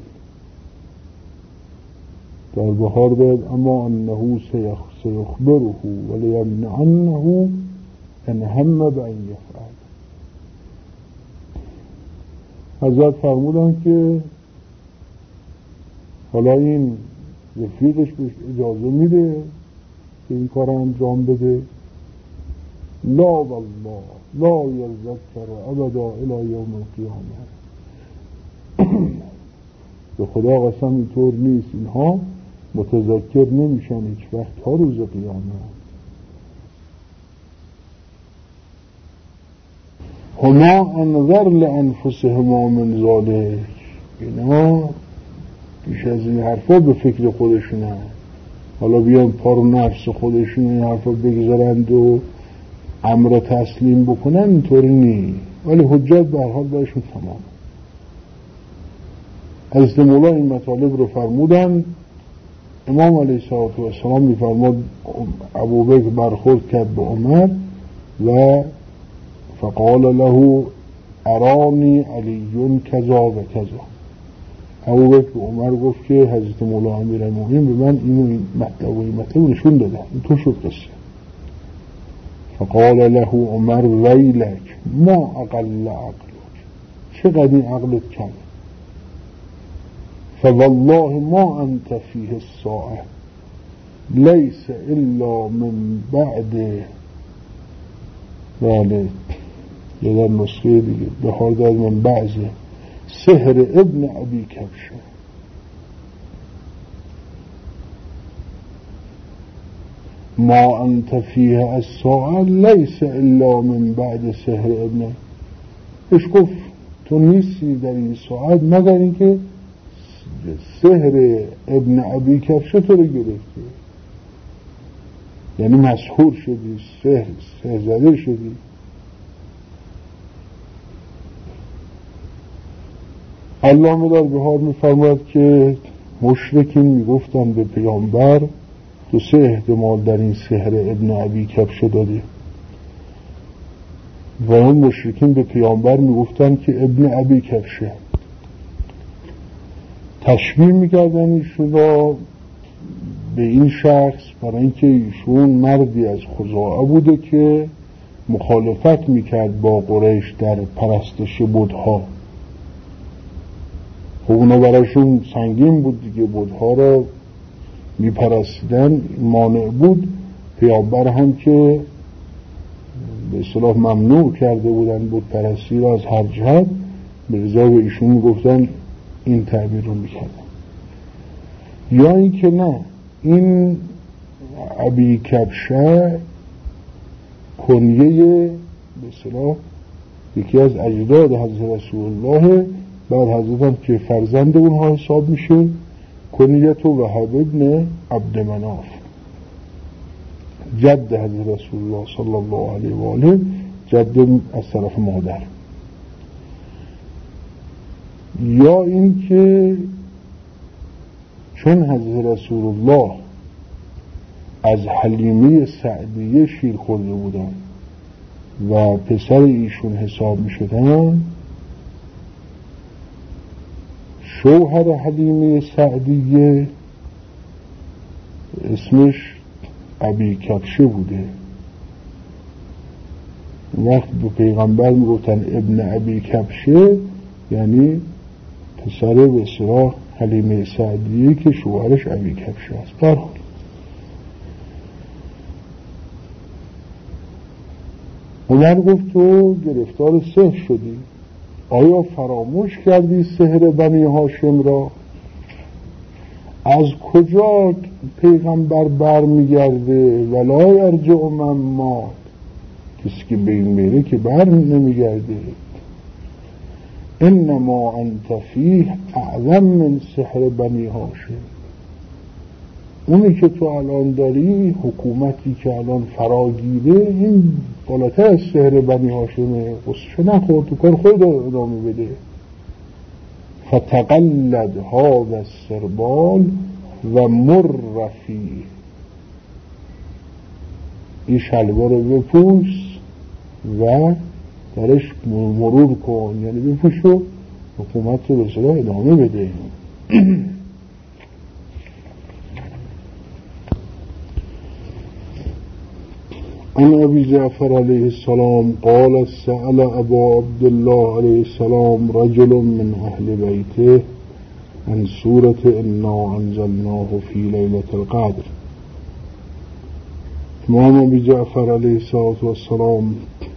در بهار داد اما انه سیخبره ولیمنعنه ان هم بان یفعل. حضرت فرمودن که حالا این رفیقش بهش اجازه میده که این کار انجام بده؟ لا والله لا یذکر ابدا الی یوم القیامه. به خدا قسم اینطور نیست، اینها متذکر نمیشن هیچ وقت تا روز قیامت. هما انظر لانفسهما من ذلک، اینا بیش از این حرفا به فکر خودشونن، حالا بیان پارو نفس خودشون این حرفا بگذارند و امر تسلیم بکنن، اینطوری نی، ولی حجت به هر حال برشون تمام. حضرت مولا این مطالب رو فرمودن. امام علیه السلام میفرماد ابوبکر برخورد کرد به عمر و فقال له ارانی علی کذا و کذا. ابوبکر به عمر گفت که حضرت مولا امیرالمومنین به من اینو این مطلب و این مطلب نشون دادن، این تو شد قصه. فقال له عمر ویلک ما اقل عقلک، چقدر این عقلت کم، فوالله ما انت فیه الساعه لیس الا من بعد. بله یه در نسخه دیگه به حال داد من بعض سحر ابن ابی کبشه. ما انت فیه الساعه لیس الا من بعد سحر ابن. اش گفت تو نیستی در این ساعت مگر اینکه سحر ابن ابی کبشه تو رو گرفته، یعنی مسحور شدی، سحر سحر زده شدی. الله مدار بهار میفرماید که مشرکین میگفتن به پیامبر تو سه احتمال در این سحر ابن ابی کبشه دادی، و اون مشرکین به پیامبر میگفتن که ابن ابی کبشه، تشبیه میکردن ایشون را به این شخص برای اینکه ایشون مردی از خزاعه بوده که مخالفت میکرد با قریش در پرستش بتها. خب اونا برایشون سنگین بود دیگه، بتها را میپرستیدن، مانع بود. پیامبر هم که به اصطلاح ممنوع کرده بودن بت پرستی را از هر جهت، به رضا به ایشون میگفتن این تعبیر رو میکردن. یا این که نه، این ابی کبشه کنیه به اصطلاح یکی از اجداد حضرت رسول الله، بعد حضرت هم که فرزند اونها حساب میشه، کنیت وهب ابن عبد مناف، جد حضرت رسول الله صلی الله علیه و آله، جد از طرف مادر. یا این که چون حضرت رسول الله از حلیمه سعدیه شیر خورده بودن و پسر ایشون حساب می شدن، شوهر حلیمه سعدیه اسمش ابی کبشه بوده. وقت به پیغمبر می گفتن ابن ابی کبشه، یعنی پسر به اصطلاح حلیمه سعدیه که شوهرش ابی کبشه است. در حال عمر گفت تو گرفتار سحر شدی، آیا فراموش کردی سحر بنی هاشم را؟ از کجا پیغمبر بر میگرده؟ ولا یرجع من مات، کسی که به این میره که بر نمیگرده. انما انت فیه اعظم من سحر بنی هاشم، اونی که تو الان داری، حکومتی که الان فراگیره، این بالاتر از سحر بنی هاشمه. قصه نخور، تو کار خود ادامه بده. فتقلد هذا السربال و مر فیه، این شلوار رو بپوش و درش مرور کن، یعنی بپوش و حکومت رو به صلاح ادامه بده. عن ابی جعفر علیه السلام قال سأل ابا عبدالله علیه السلام رجل من اهل بیته عن سورة انا انزلناه فی لیلة القدر. امام ابی جعفر علیه السلام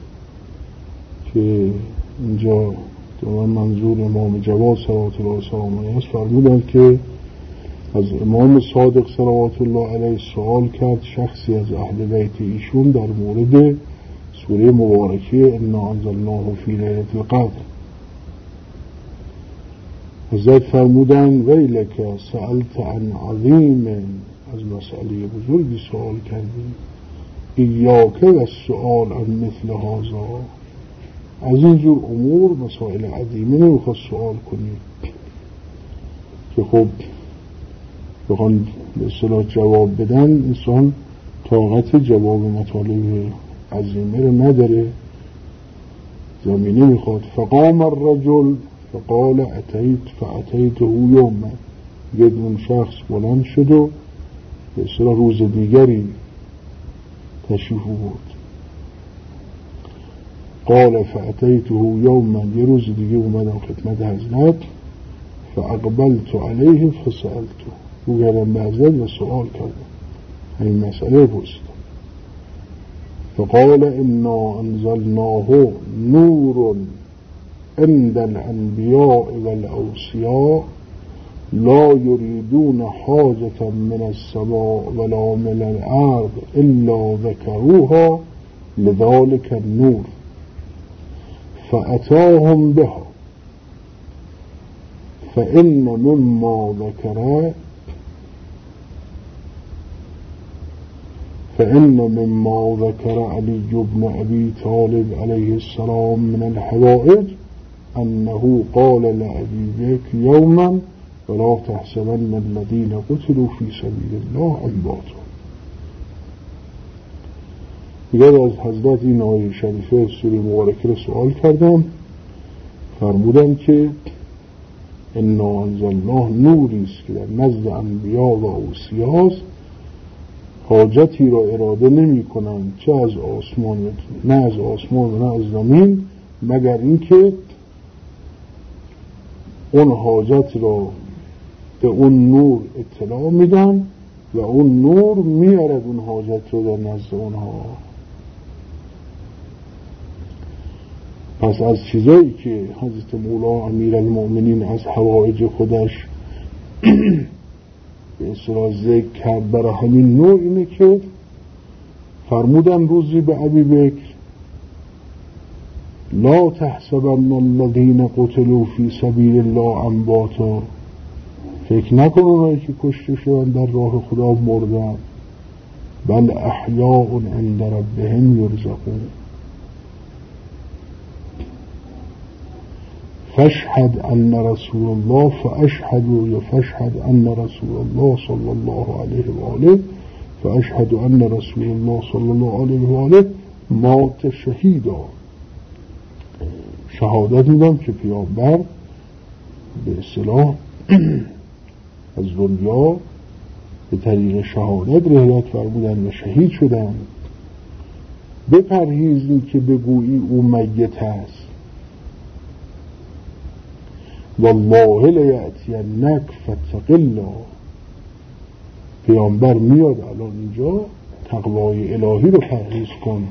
که اینجا دوان منظور امام جواد صلوات الله وسلامه است، فرمودند که از امام صادق صلوات الله علیه سوال کرد شخصی از اهل بیت ایشون در مورد سوره مبارکه انا انزلناه فی لیلة القدر. حضرت فرمودن ویلک سألت عن عظیم، از مسئله بزرگی سوال کردی، ایاک و السؤال عن مثل هذا، از اینجور امور مسائل عظیمه نمیخواد سوال کنی که خب بخوان به اصطلاح جواب بدن، انسان طاقت جواب مطالب عظیمه رو نداره، زمینه میخواد. فقام الرجل فقال اتیت فاتیته یوما، یه اون شخص بلند شد و به اصطلاح روز دیگری تشریف بود. قال فاتیته یوما، یه روز دیگه اومدم خدمت حضرت، فاقبلت علیه فسألته، رو گردم به حضرت و سؤال کردم، این مسئله پرسیدم. فقال انا انزلناه نور عند الانبیاء والاوصیاء لا یریدون حاجة من السماء ولا من الارض الا ذکروها لذلك النور فاتاهم بها فإن مما ذكر فإن مما ذكر علي بن أبي طالب عليه السلام من الحوائج أنه قال لأبي بكر يوما ولا تحسبن الذين قتلوا في سبيل الله أمواتا. دیگر از حضرت این آیه شریفه سوره مبارکه را سوال کردم، فرمودن که انا انزلناه نوری است که در نزد انبیا و اوصیاست، حاجتی را اراده نمی کنند چه از آسمان نه از آسمان و نه از زمین، مگر اینکه اون حاجت را به اون نور اطلاع میدن و اون نور میارد اون حاجت را در نزد اونها. پس از چیزایی که حضرت مولا امیرالمؤمنین از حوائج خودش به اصطلاح ذکر کرد، برای همین نوع اینه که فرمودن روزی به ابی بکر لا تحسبن الذین قتلوا فی سبیل الله امواتا، فکر نکن اونایی که کشته شدن در راه خدا مردن، بل احیاء عند ربهم یرزقون فاشهد ان رسول الله فاشهد یا فاشهد ان رسول الله صلی الله علیه و آله فاشهد ان رسول الله صلی الله علیه و آله مات شهیدا، شهادت میدم که پیامبر به اصطلاح از دنیا به طریق شهادت رحلت فرمودن و شهید شدن. بپرهیزی که بگویی او میت است. والله لیأتینک فاتق الله، پیامبر میاد الان اینجا، تقوای الهی رو پرهیز کن.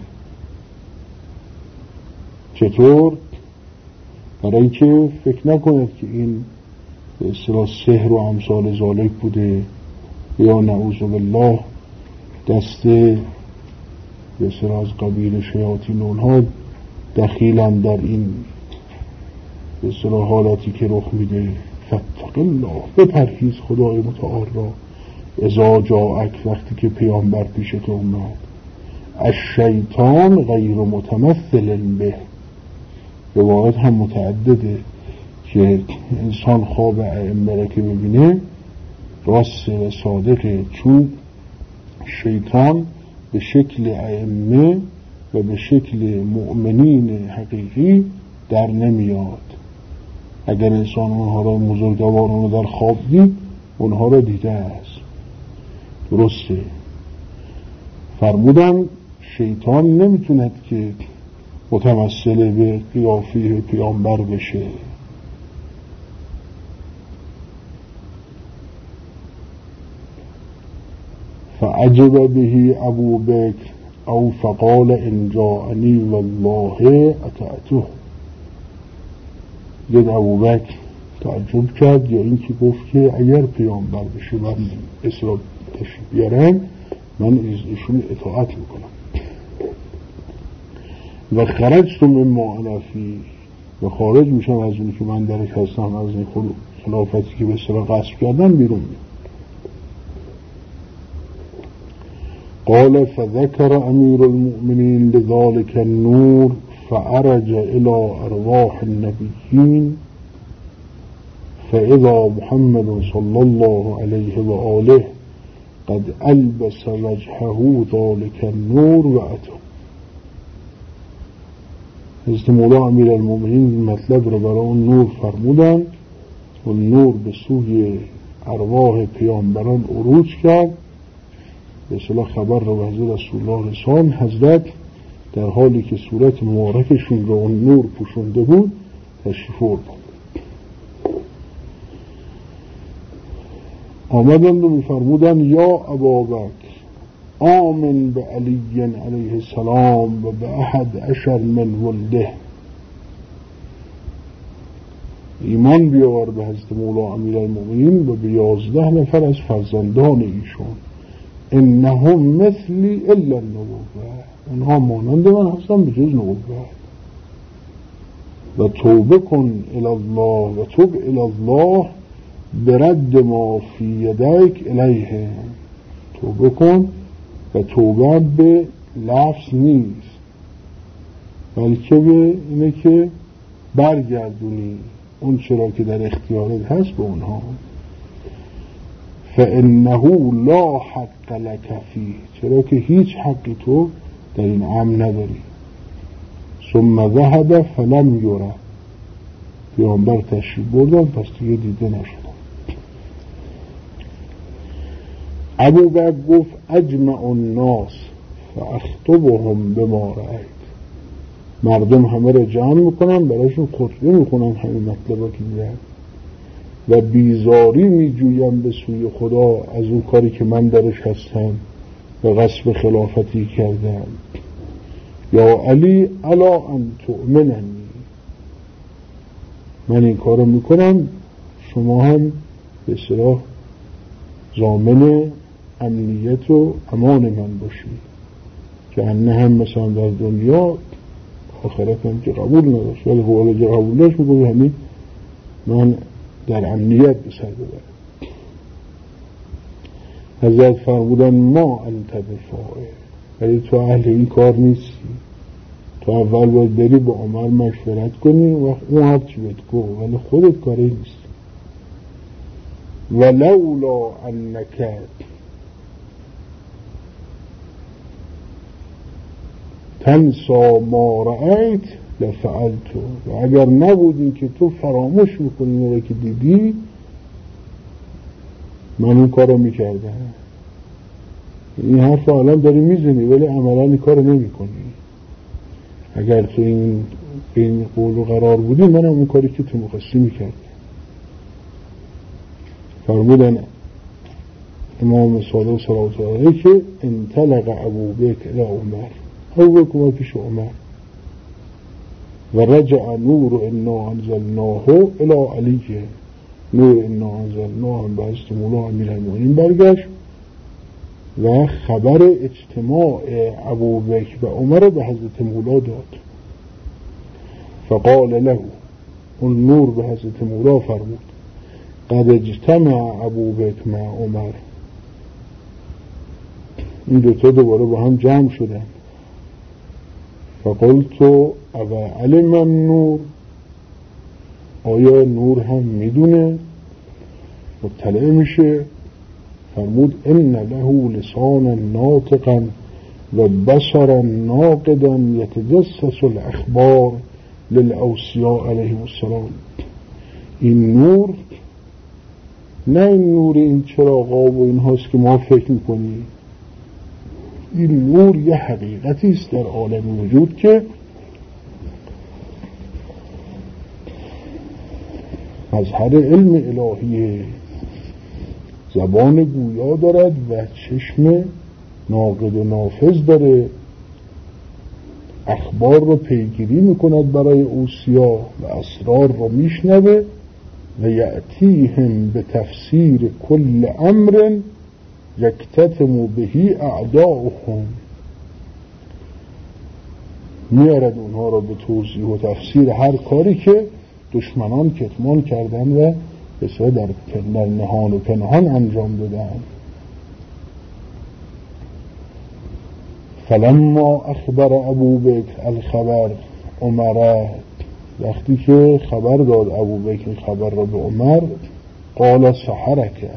چطور؟ برای اینکه فکر نکند که این به اصطلاح سحر و امثال ذالک بوده، یا نعوذ بالله دست به اصطلاح از قبیل شیاطین اونها دخیلن در این به اصطلاح حالتی که رخ میده. فاتق الله، بپرهیز خدای متعال را. اذا جاءک، وقتی که پیامبر پیش تو اومد. الشیطان غیر متمثل به، روایت هم متعدده که انسان خواب ائمه را که ببینه راست و صادقه، چون شیطان به شکل ائمه و به شکل مؤمنین حقیقی در نمیاد. اگر انسان اونها را بزرگواران رو در خواب دید، اونها را دیده است. درسته. فرمودن شیطان نمیتوند که متمثل به قیافه پیامبر بشه. فعجب به ابو بکر او فقال ان جاءنی والله اطعته. ید ابو بکر تعجب کرد، یا این که گفت که اگر پیامبر بشه من اسلام تشریف بیارن، من ایشون اطاعت میکنم. و خرجت مما انا فیه، و خارج میشم از اونی که من درش هستم، از این خلافتی که به اصطلاح غصب کردم بیرون میام. قال فذكر امیر المؤمنین لذلك النور فعرج الى ارواح النبیین فاذا محمد صلی الله علیه و آله قد البس وجهه ذلك النور و اتى. حضرت مولا امیر المؤمنین مطلب رو برای اون نور فرمودن و نور به سوی ارواح پیامبران عروج کرد. به اصطلاح خبر رو به حضرت رسول الله رسان. حضرت در حالی که صورت مبارکشون رو اون نور پوشونده بود تشریف آوردند. آمدند و می‌فرمودند یا ابابکر آمن به علی علیه السلام و به احد عشر من ولده، ایمان بیاور به حضرت مولا امیرالمؤمنین و به یازده نفر از فرزندان ایشون. انهم مثلی الا النبوة، اونها مانند من هستن به جز نبوت. و توبه کن الی الله و توب الی الله برد ما فی یدیک الیه. توبه کن و توبه به لفظ نیست، بلکه به اینه که برگردونی اون چرا که در اختیارت هست به اونها. فانه لا حق لک فیه، چرا که هیچ حقی تو در این امر نداری. ثم ذهب فلم یره، پیامبر تشریف بردن پس دیگه دیده نشدن. ابو بکر گفت اجمع الناس فاخطبهم بما رأیت، مردم همه را جمع میکنن برایشون خطبه میکنن همین مطلبا که دیدن و بیزاری میجویم به سوی خدا از اون کاری که من درش هستم و غصب خلافتی کردم. یا علی الا ان تؤمننی، من این کارو میکنم شما هم به اصطلاح ضامن امنیت و امان من باشید، که انه هم مثلا در دنیا آخرت هم که قبول نداشت، ولی حوالا که قبول داشت میگوی همین من در امنیت به سر ببرم. حضرت فرمودن ما انت بفاعل، ولی تو اهل این کار نیستی، تو اول باید بری با عمر مشورت کنی و اون هر چی بهت گفت، ولی خودت کاری نیست. ولولا انک تنسا ما رأیت لفعلتو، و اگر نبودی که تو فراموش میکنی اون رو که دیدی، من اون کار رو میکردم. این حرف رو الان داری میزنی ولی عملا این کار رو نمی کنی. اگر تو این این قول و قرار بودی من اون کاری که تو مخصی میکردم. فرمودن امام صادق صلوات الله علیه که انطلق ابوبکر الی عمر، ابوبکر اومد پیش عمر، و رجع نور انا انزلناه الی علی، نور انا انزلناه هم به حضرت مولا امیرالمومنین برگشت و خبر اجتماع ابوبکر و عمر به حضرت مولا داد. فقال له، اون نور به حضرت مولا فرمود قد اجتمع ابوبکر مع عمر، این دوتا دوباره با هم جمع شدن. فقلت ابا علم النور، آیا نور هم میدونه مطلع میشه؟ فرمود ان له لسانا ناطقا و بصرا ناقدا یتجسس الاخبار للاوصیاء علیهم السلام. این نور نه این نور این چراغا و این هاست که ما فکر میکنیم، این نور یه حقیقتی است در عالم وجود که مظهر علم الهی، زبان گویا دارد و چشم ناقد و نافذ داره، اخبار رو پیگیری میکند برای اوصیا و اسرار رو میشنوه و یأتیهم به تفسیر کل امر یکتتم بهی اعداؤهم، میارد اونها رو به توضیح و تفسیر هر کاری که دشمنان کتمان کردن و بسیار در نهان و پنهان انجام دادن. فلما اخبر ابوبکر الخبر عمر، وقتی که خبر داد ابوبکر خبر را به عمر، قال سحرک،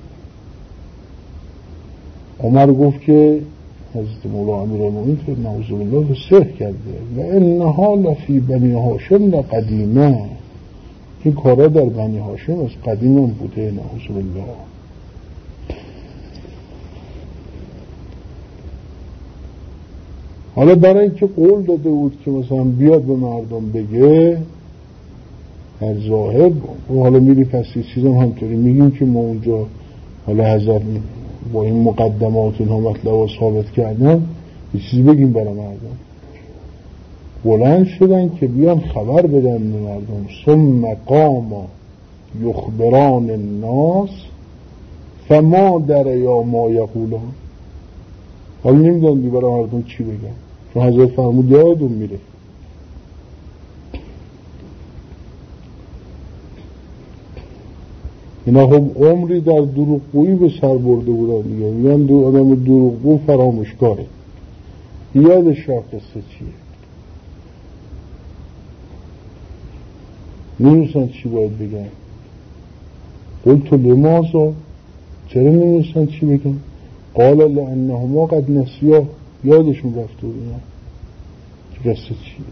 عمر گفت که حضرت مولا امیرالمومنین که نعوذ بالله سحر کرده و انها لفی بنی هاشم لقدیمه، این کارا در بنی هاشم از قدیم هم بوده نعوذ بالله. حالا برای اینکه قول داده بود که مثلا بیاد به مردم بگه در ظاهر، و حالا میری پس یه چیزم همطوری میگیم که ما اونجا حالا حضرت با این مقدمات اینها مطلب رو ثابت کردن، یه چیزی بگیم برای مردم. بلند شدن که بیان خبر بدن به مردم. ثم قام یخبران الناس فما در یا ما یقولان، حالا نمیدن دی برای مردم چی بگن، چون حضرت فرمود یادون میره. اینا خب عمری در دروغگویی به سر برده بودن دیگه، میگن دو آدم دروغگو فراموشکاره. یادش را قصه چیه؟ نمیدونستن چی باید بگن. قلت لماذا، چرا نمیدونستن چی بگن؟ قال لانهما قد نسیا، یادشون رفته بود اینا قصه چیه.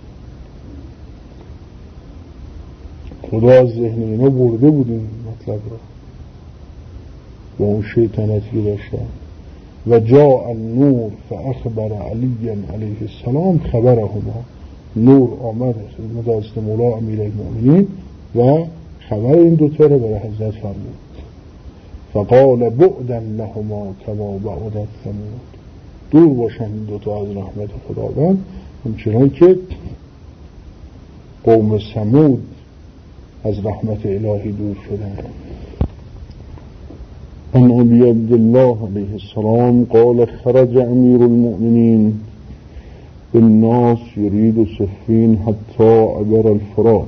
خدا از ذهن اینا برده بود این مطلب را با اون شیطنتی که داشتن. و جاء النور فاخبر علی علیه السلام خبرهما، نور آمد حضرت مولا امیرالمومنین و خبر این دوتا رو برای حضرت فرمود. فقال بعدا لهما کما بعدت ثمود، دور باشن این دوتا از رحمت خداوند همچنان که قوم ثمود از رحمت الهی دور شدن. عن ابی عبدالله علیه السلام قال خرج امیر المؤمنین بالناس يريد صفين حتى عبر الفرات.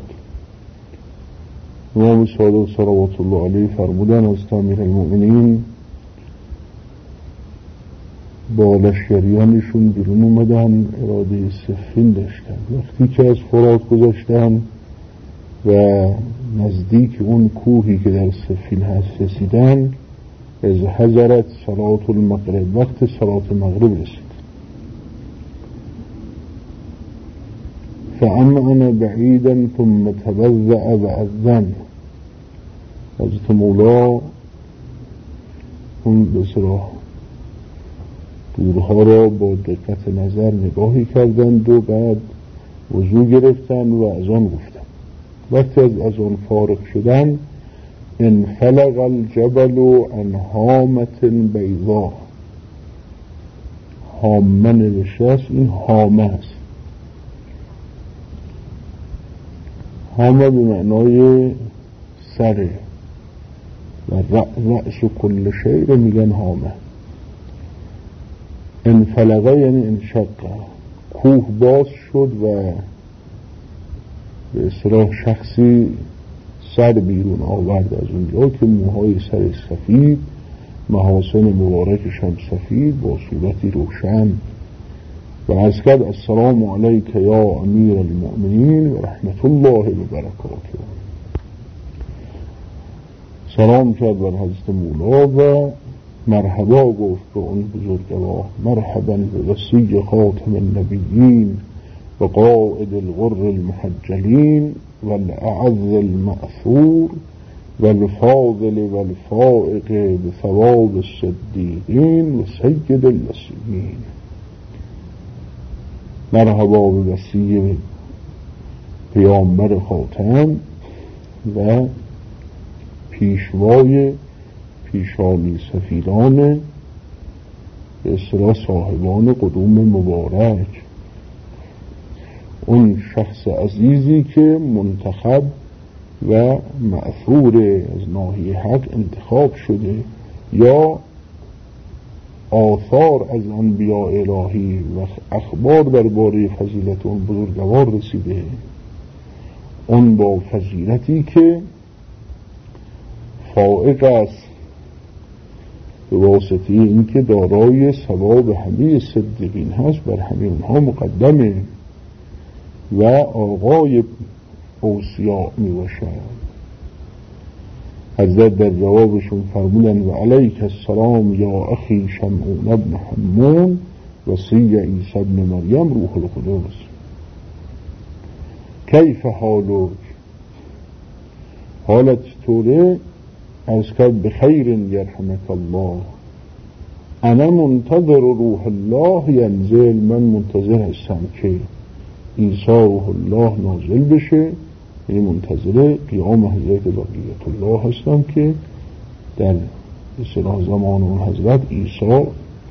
امام صادق صلوات الله علیه فرمودن از امیر المؤمنین با لشکریانشون بیرون اومدن، اراده صفین داشتن. وقتی که از فرات گذاشتن و نزدیک اون کوهی که در صفین هست رسیدن، از حضرت صلاة المغرب، وقت صلاة مغرب رسید. فأمعن بعیدا ثم توضأ وأذن. حضرت مولا اون به صلاح دورها را با دقت نظر نگاهی کردند و بعد وضو گرفتند و از آن گفتند. وقتی از از آن فارغ شدن انفلق الجبل عن هامة بیضاء. هامه نوشته است، این هامه است. هامه به معنای سره و رأس و کل شی رو میگن هامه. انفلقه یعنی انشقه، کوه باز شد و به اصطلاح شخصی سر بیرون آورد از اونجا که موهای سر سفید، محاسن مبارکش هم سفید با صورتی روشن و عرض کرد السلام علیک یا امیر المؤمنین و رحمت الله و برکاته. سلام کرد بر حضرت مولا و مرحبا گفت به اون بزرگوار. مرحبا به وصی خاتم النبیین و قائد الغر المحجلین و الاعز المأثور و الفاضل و الفائق بثواب الصدیقین و سید الوصیین. مرحبا به وصی پیامبر خاتم و پیشوای پیشانی سفیدان به اصطلاح صاحبان قدوم مبارک، اون شخص عزیزی که منتخب و مأثور از ناحیه حق انتخاب شده یا آثار از انبیاء الهی و اخبار درباره فضیلت اون بزرگوار رسیده. اون با فضیلتی که فائق است به واسطه اینکه دارای ثواب همه صدیقین هست، بر همه اونها مقدمه و آقای اوصیا می باشد. حضرت در جوابشون فرمودن و علیک السلام یا اخی شمعون ابن حمون وصی عیسی ابن مریم روح القدس. کیف حالک؟ حالت چطوره؟ از کرد بخیر یرحمک الله. انا منتظر روح الله ینزل. من منتظر هستم که عیسی روح الله نازل بشه، یعنی منتظر قیام حضرت بقیت الله هستم که در اصطلاح زمان اون حضرت عیسی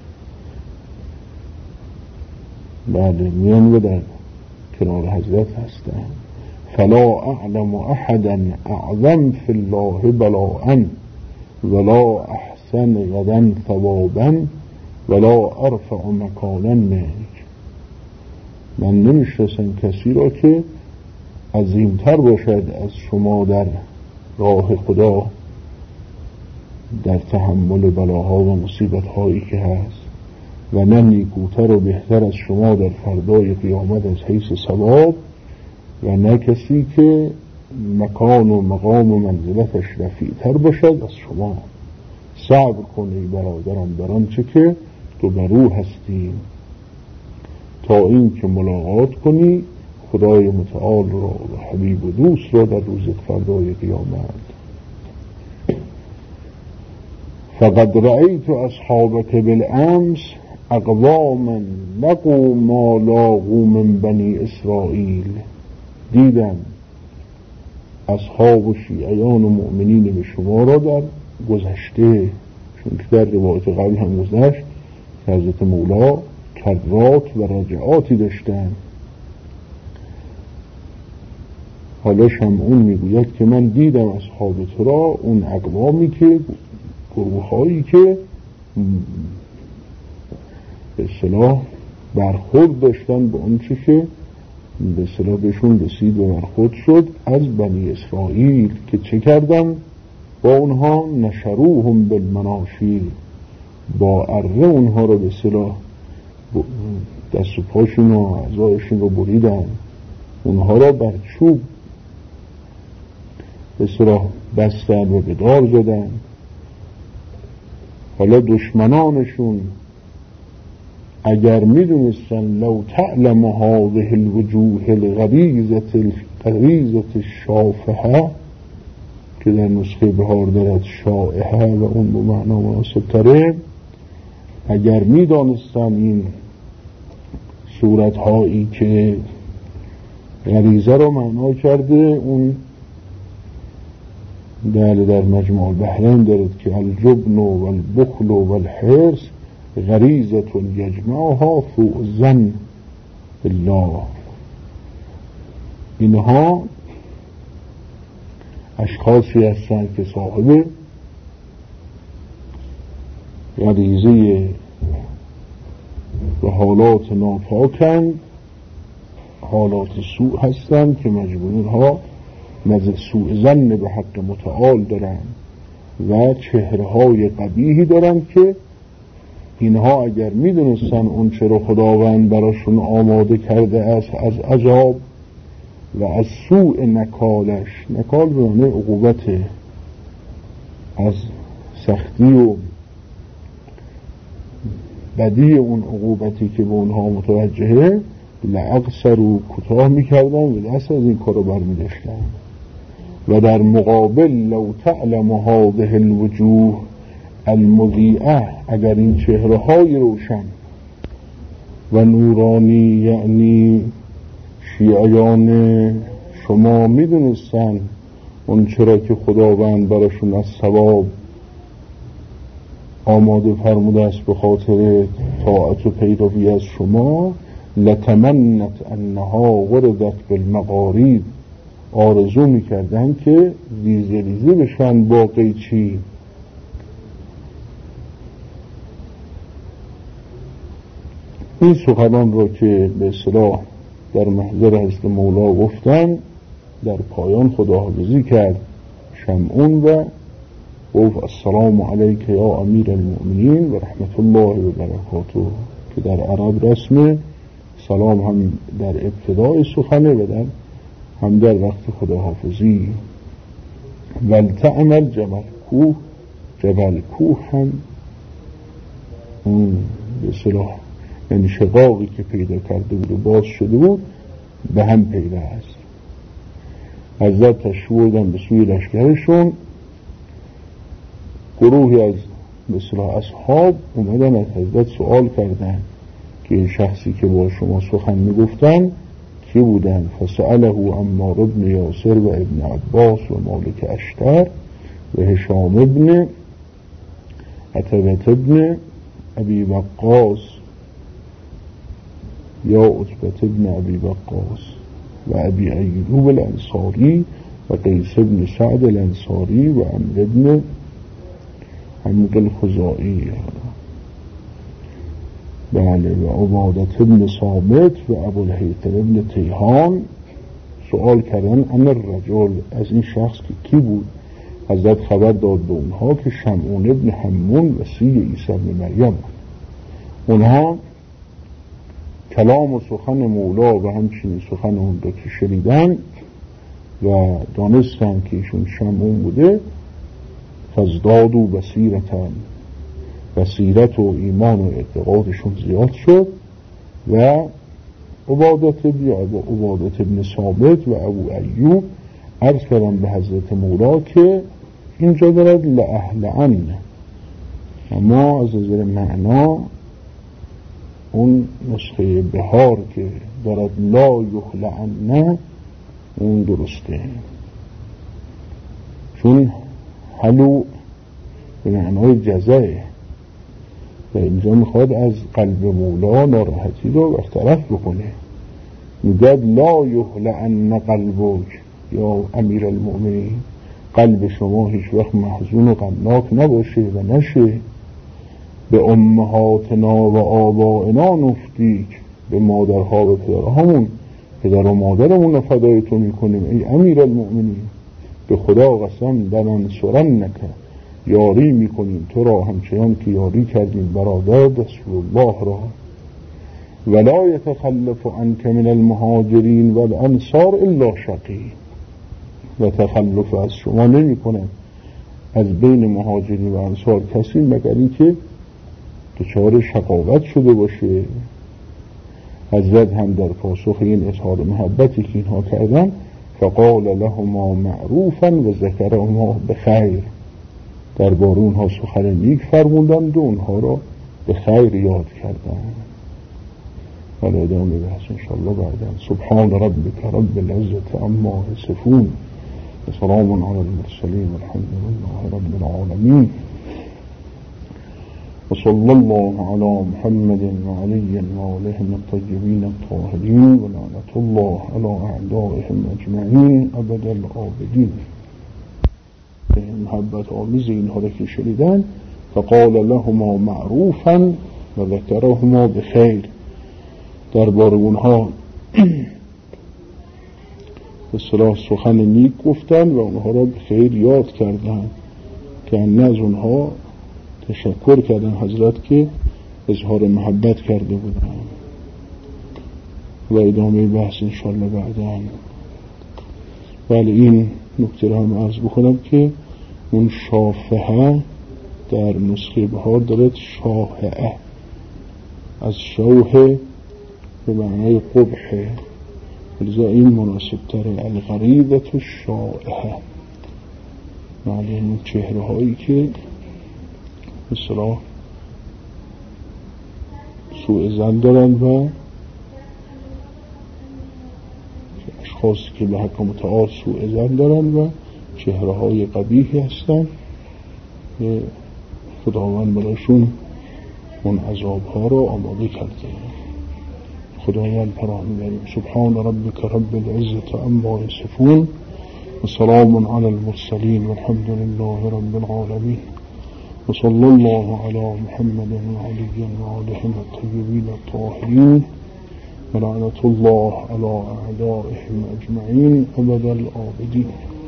بعد میان و در کنار حضرت هستم. فلا اعلم احدا اعظم فی الله بلاء ولا احسن غدا ثوابا ولا ارفع مکانا منک. من نمیشناسم کسی را که عظیمتر باشد از شما در راه خدا، در تحمل بلاها و مصیبت هایی که هست، و نه نیکوتر و بهتر از شما در فردای قیامت از حیث ثواب، و نه کسی که مکان و مقام و منزلتش رفیعتر باشد از شما. صبر کنی برادرم بر آنچه که تو برو هستی تا این که ملاقات کنی خدای متعال را و حبیب و دوست را در روز فردای قیامت. فقد رأیت اصحابک بالامس اقواما لقوا ما لاقوا من بنی اسرائیل. دیدم اصحاب و شیعیان و مؤمنین به شما را در گذشته، چون که در روایت قبل هم گذشت که حضرت مولا کرات و رجعاتی داشتن. حالا شمعون میگوید که من دیدم اصحاب تو را، اون اقوامی که گروه هایی که به اصطلاح برخورد داشتن به اون چی که به اصطلاح بهشون رسید و برخورد شد از بنی اسرائیل، که چه کردم با اونها؟ نشروهم بالمناشیر، با اره اونها رو به اصطلاح دست و پاشون و اعضایشون رو بریدن، اونها را بر چوب به اصطلاح بستن و به دار زدن. حالا دشمنانشون اگر میدونستن لو تعلم هذه الوجوه الغریزة الغریزة الشافهه که در نسخه بهار دارد شائحه و اون به معنا مناسب تره، اگر میدانستن این صورتهایی که غریزه رو معنا کرده، اون دل در مجموع البحرین دارد که الجبن و البخل و الحرص غریزة یجمعها سوء الظن بالله، اینها اشخاصی هستند که صاحب غریزه و حالات ناپاکند، حالات سوء هستند که مجبورها نزد سوء ظن به حق متعال دارند و چهره‌های قبیحی دارند که اینها اگر میدونستن اون چه رو خداوند براشون آماده کرده است از عذاب و از سوء نکالش، نکال به معنی عقوبت، از سختی و بدی اون عقوبتی که به اونها متوجهه، لعقصر رو کوتاه میکردن و دست از این کار رو برمیداشتن. و در مقابل لو تعلم هذه الوجوه المضیئه، اگر این چهره های روشن و نورانی یعنی شیعیان شما میدونستن اون چرا که خداوند براشون از ثواب آماده فرموده است به خاطر طاعت و پیروی از شما، لتمنت انها وردت بالمقارید، آرزو میکردن که ریزه ریزه بشن با قیچی. این سخنان را که به اصطلاح در محضر حضرت مولا گفتن، در پایان خداحافظی کرد شمعون و گفت السلام علیک یا امیر المؤمنین و رحمت الله و برکاته، که در عرب رسم سلام هم در ابتدای سخنه و در هم در وقت خداحافظی. ولتعمل جبل کوه، جبل کوه هم اون به اصطلاح انشقاقی که پیدا کرده بود و باز شده بود به هم پیدا است. حضرت تشوردن به سوی لشکرشون، گروهی از به اصطلاح اصحاب اومدن از حضرت سوال کردن که این شخصی که با شما سخن میگفتن کی بودن؟ فسأله عمار ابن یاسر و ابن عباس و مالک اشتر و هشام ابن عتبت ابن ابی وقاص یا عتبت ابن ابی وقاص و ابی ایوب الانصاری و قیس ابن سعد الانصاری و عمرو ابن عمرو الخزاعی، بله، و عبادت ابن صامت و ابو الهیثم ابن تیهان. سوال کردن ان الرجل، از این شخص که کی بود؟ حضرت خبر داد به اونها که شمعون ابن حمون وصی عیسی ابن مریم. اونها کلام و سخن مولا و همچنین سخن اون را که شنیدن و دانستن که ایشون شمعون بوده، فازداد و بصیرتن، بصیرت و ایمان و اعتقادشون زیاد شد. و عبادت عبادت ابن ثابت و ابو ایوب عرض کردن به حضرت مولا که اینجا دارد لأهلعن، اما از نظر معنا اون نسخه بهار که دارد لا یخلعن اون درسته، چون حلو به معنای جزایه و اینجا میخواد از قلب مولا ناراحتی رو برطرف بکنه. میگد لا یخلعن قلبک یا امیر المؤمنین، قلب شما هیچ وقت محزون و غمناک نباشه و نشه. به امهاتنا و آبائنا نفدیک، به مادرها و پدرهامون، پدر و مادرمون رو فدای تو میکنیم ای امیر المؤمنین. به خدا قسم لننصرنک، یاری میکنیم تو را همچنان که یاری کردیم برادر رسول الله را. ولا یتخلف عنک من المهاجرین والانصار الا شقی، و تخلف از شما نمی کنم از بین مهاجرین و انصار کسی مگر این که دچار شقاوت شده باشه. حضرت هم در پاسخ این اظهار محبتی که اینها کردن فقال لهما معروفا و ذکرهما بخیر، درباره اونها سخن نیک فرمودند و اونها را به خیر یاد کردند. حالا ادامه بحث انشاءالله بعداً. سبحان ربک رب العزة عما یصفون و سلام علی المرسلین والحمد لله رب العالمین و صلی الله علی محمد و علی و آلهم الطیبین الطاهرین و لعنت الله علی اعدائهم اجمعین ابد الآبدین. محبت آمیز اینها را که شنیدن فقال لهما معروفا و ذکرهما بخیر، درباره اونها به صلاح سخن نیک گفتن و اونها را به خیر یاد کردن که نه از اونها تشکر کردن حضرت که اظهار محبت کرده بودن. و ادامه بحث انشاءالله بعداً. ولی این نکته را هم عرض بکنم که اون شافهه در نسخه بهار دارد شاهعه، از شوه به معنی قبحه، لذا این مناسب تره. الغریبت شائعه، معنی اون چهره هایی که مثلا سوء ظن دارند و اشخاصی که به حق متعال سوء ظن دارند و چهره های قبیحی هستند که خداوند براشون اون عذاب ها رو آماده کرده. خداوند پناه میبریم. سبحان ربک رب العزة عما یصفون و سلام علی المرسلین والحمد لله رب العالمین و صلی الله علی محمد و علی و آلهم الطیبین الطاهرین و لعنت الله علی اعدائهم اجمعین ابد الآبدین.